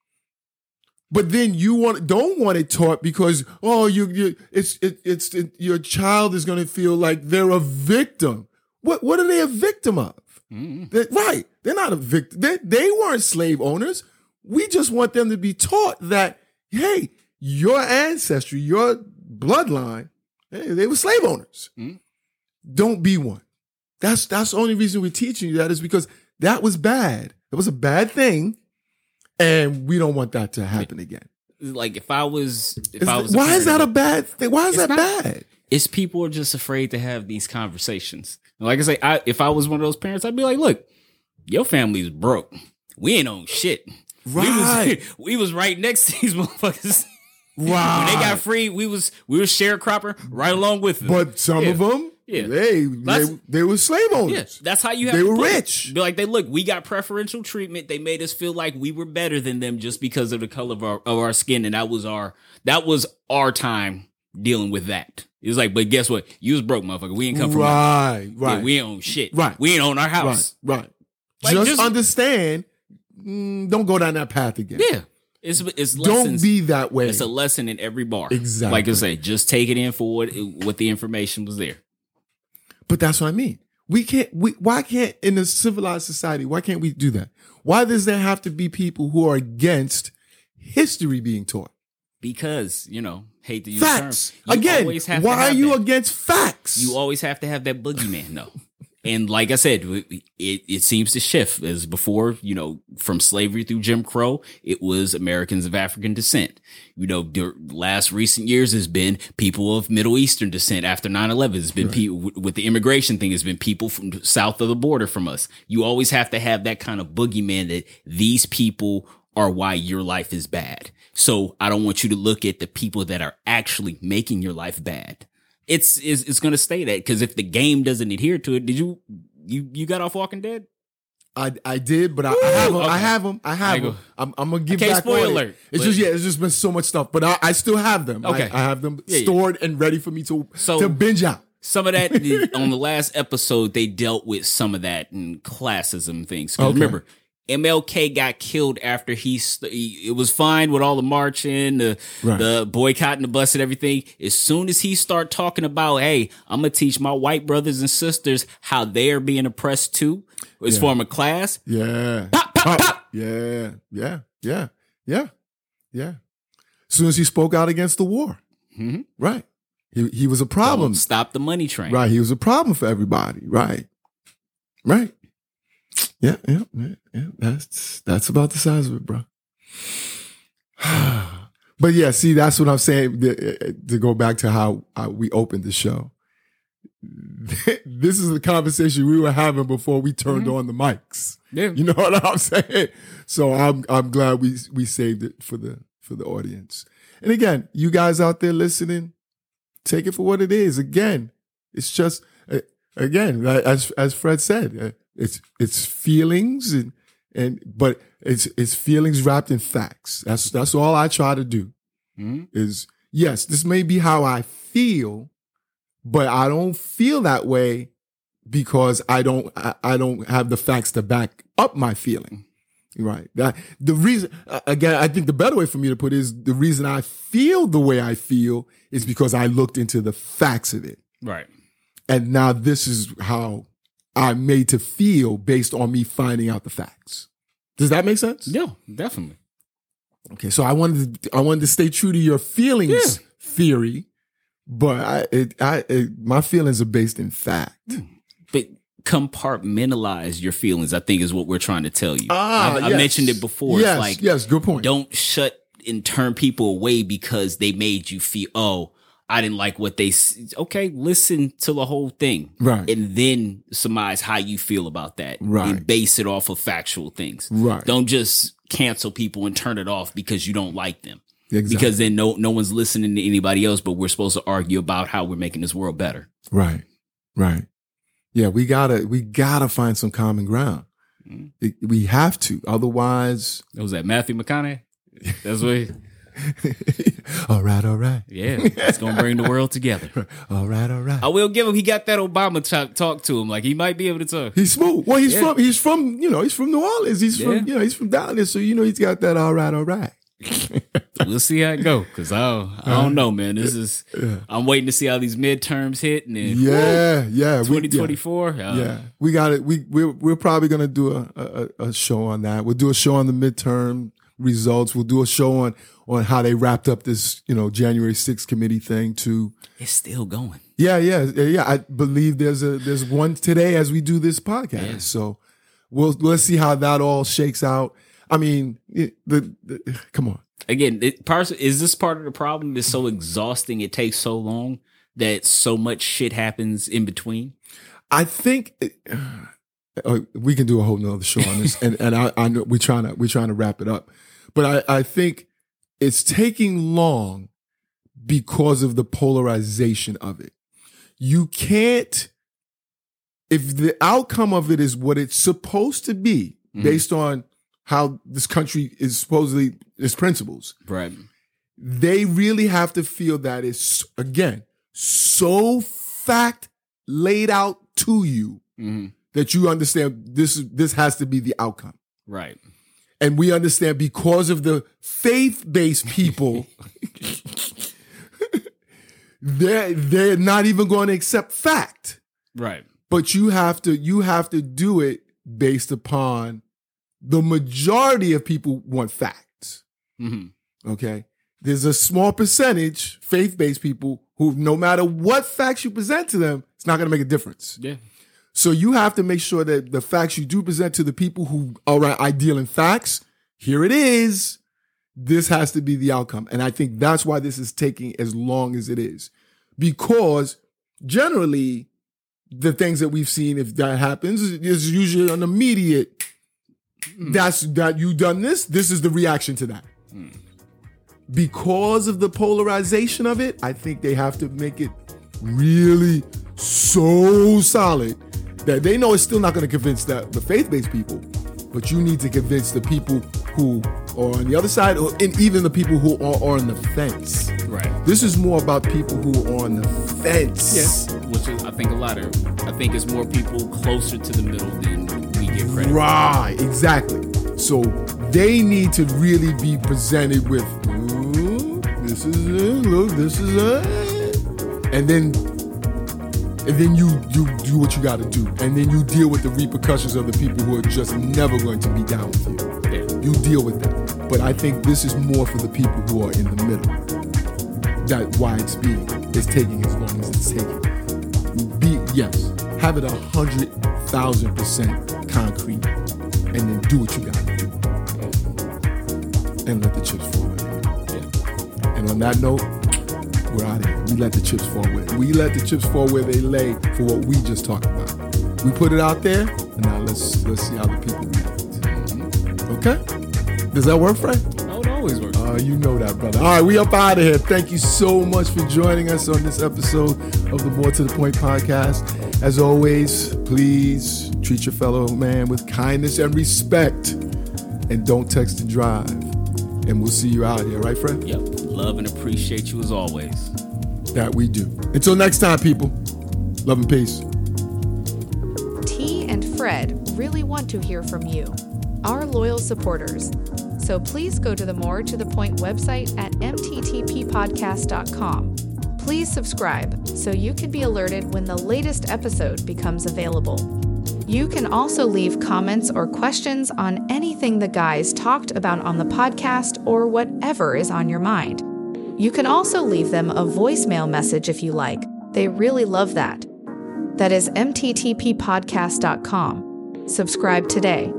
But then you want don't want it taught because oh you you it's it, it's it, your child is going to feel like they're a victim. What what are they a victim of? Mhm. They- right, they're not a victim. They, they weren't slave owners. We just want them to be taught that hey, your ancestry, your bloodline, hey, they were slave owners. Mhm. Don't be one. That's that's the only reason we're teaching you that is because that was bad. It was a bad thing. And we don't want that to happen again. Like if I was, if Is- I was, a why is that parent, a bad thing? Why is It's that not. bad? It's people are just afraid to have these conversations. And like I say, I, if I was one of those parents, I'd be like, "Look, your family's broke. We ain't on shit. Right. We was, we was right next to these motherfuckers. Right. When they got free, we was we were sharecropper right along with them. But some Yeah. of them, Yeah. they, they That's- they were slave owners. yeah, that's how you have They to were put it. rich. Be like, they look, we got preferential treatment. They made us feel like we were better than them just because of the color of our, of our skin, and that was our that was our time dealing with that. It was like, but guess what? You was broke, motherfucker. We ain't come from Right, Yeah, right, we ain't own shit. Right. We ain't own our right, house. right. Like, just, just- understand. mm, don't go down that path again. Yeah. It's it's Don't lessons. be that way. It's a lesson in every bar. Exactly. Like I say, just take it in for what what the information was there. But that's what I mean. We can't. We why can't in a civilized society? Why can't we do that? Why does there have to be people who are against history being taught? Because, you know, hate to use Facts. the term. You Again, always have to why are have you that. against facts? You always have to have that boogeyman, though. And like I said, it, it seems to shift. As before, you know, from slavery through Jim Crow, it was Americans of African descent. You know, the last recent years has been people of Middle Eastern descent after nine eleven. It's been Right. people with the immigration thing. It's been people from south of the border from us. You always have to have that kind of boogeyman that these people are why your life is bad. So I don't want you to look at the people that are actually making your life bad. It's it's, it's going to stay that, because if the game doesn't adhere to it, did you you you got off Walking Dead? I I did, but I, I have them. Okay. I have them. I have them. I'm, I'm gonna give Okay, back. spoiler on it. alert, It's but- just yeah. It's just been so much stuff, but I, I still have them. Okay. I, I have them Yeah, yeah. stored and ready for me to So- to binge out. Some of that on the last episode, they dealt with some of that and classism things. 'Cause Okay. remember, M L K got killed after he, st- he it was fine with all the marching, the Right. the boycotting the bus and everything. As soon as he start talking about, hey, I'm gonna teach my white brothers and sisters how they are being oppressed too, as Yeah. form of class. Yeah. Pop, pop, pop. Yeah. Yeah. Yeah. Yeah. Yeah. As soon as he spoke out against the war, Mhm. right? He he was a problem. Don't stop the money train. Right. He was a problem for everybody. Right. Right. Yeah. Yeah. Yeah. yeah. That's that's about the size of it, bro. But yeah, see, that's what I'm saying. To to go back to how, how we opened the show. This is the conversation we were having before we turned Mm-hmm. on the mics. Yeah. You know what I'm saying? So I'm I'm glad we we saved it for the for the audience. And again, you guys out there listening, take it for what it is. Again, it's just uh, again, as as Fred said, uh, it's it's feelings and and but it's it's feelings wrapped in facts. That's that's all I try to do. Mhm. Is yes, this may be how I feel, but I don't feel that way because I don't I, I don't have the facts to back up my feeling. Right. That the reason uh, again, I think the better way for me to put it is the reason I feel the way I feel is because I looked into the facts of it. Right. And now this is how I'm made to feel based on me finding out the facts. Does that make sense? Yeah, definitely. Okay, so I wanted to, I wanted to stay true to your feelings Yeah. theory, but I, it, I it, my feelings are based in fact. But compartmentalize your feelings, I think, is what we're trying to tell you. Ah, I, I yes. mentioned it before. Yes, It's like, yes, good point. don't shut and turn people away because they made you feel, oh, I didn't like what they s-. Okay, listen to the whole thing. Right. And then surmise how you feel about that. Right. And base it off of factual things. Right. Don't just cancel people and turn it off because you don't like them. Exactly. Because then no no one's listening to anybody else, but we're supposed to argue about how we're making this world better. Right, right. Yeah, we gotta we gotta find some common ground. Mm-hmm. It- we have to, otherwise. What was that, Matthew McConaughey? That's what he, all right, all right. yeah, it's gonna bring the world together. All right, all right. I will give him, he got that Obama talk, talk to him. Like, he might be able to talk. He's smooth. Well, he's Yeah. from he's from you know he's from New Orleans. He's Yeah. from you know he's from down there, so you know he's got that all right, all right. We'll see how it go. Cause I don't, I don't know, man. This is, I'm waiting to see how these midterms hit. And then Yeah, yeah. we- twenty twenty-four. Yeah, Uh, yeah. We got it. We we're we're probably gonna do a, a a show on that. We'll do a show on the midterm results. We'll do a show on on how they wrapped up this you know January sixth committee thing too. It's still going. Yeah, yeah, yeah, yeah. I believe there's a there's one today as we do this podcast. Yeah. So we'll let's see how that all shakes out. I mean, it, the, the come on. Again, it, pars- is this part of the problem? It's so exhausting. It takes so long that so much shit happens in between. I think uh, we can do a whole nother show on this, and and I, I know we're trying to we're trying to wrap it up, but I, I think it's taking long because of the polarization of it. You can't, if the outcome of it is what it's supposed to be, Mhm. based on how this country is supposedly its principles, Right. they really have to feel that it's again so fact laid out to you hmm that you understand this is this has to be the outcome. Right. And we understand because of the faith-based people, they're they're not even going to accept fact. Right. But you have to you have to do it based upon the majority of people want facts. hmm Okay. There's a small percentage, faith-based people, who no matter what facts you present to them, it's not going to make a difference. Yeah. So you have to make sure that the facts you do present to the people who are I deal in facts, here it is. This has to be the outcome. And I think that's why this is taking as long as it is. Because generally, the things that we've seen, if that happens, is usually an immediate That's that you done this. This is the reaction to that. Mm. Because of the polarization of it, I think they have to make it really so solid that they know it's still not going to convince the, the faith-based people, but you need to convince the people who are on the other side, or, and even the people who are, are on the fence. Right. This is more about people who are on the fence. Yes, which is, I think, a lot of, I think it's more people closer to the middle than we get credit. Right, exactly. So they need to really be presented with, ooh, this is it, look, this is it. And then And then you, you do what you got to do. And then you deal with the repercussions of the people who are just never going to be down with you. Yeah. You deal with that. But I think this is more for the people who are in the middle. That's why it's being, it's taking as long as it's taking. Be, yes, have it a hundred thousand percent concrete, and then do what you got to do. And let the chips fall where they lay. Yeah. And on that note, we're out of here. We let the chips fall where we let the chips fall where they lay for what we just talked about. We put it out there, and now let's let's see how the people react. Okay? Does that work, Fred? Oh, it always works. Uh, you know that, brother. All right, we up out of here. Thank you so much for joining us on this episode of the More to the Point podcast. As always, please treat your fellow man with kindness and respect, and don't text and drive. And we'll see you out here, right, Fred? Yep. Love and appreciate you as always. That we do. Until next time, people. Love and peace. T and Fred really want to hear from you, our loyal supporters. So please go to the More to the Point website at m t t p podcast dot com. Please subscribe so you can be alerted when the latest episode becomes available. You can also leave comments or questions on anything the guys talked about on the podcast or whatever is on your mind. You can also leave them a voicemail message if you like. They really love that. That is m t t p podcast dot com. Subscribe today.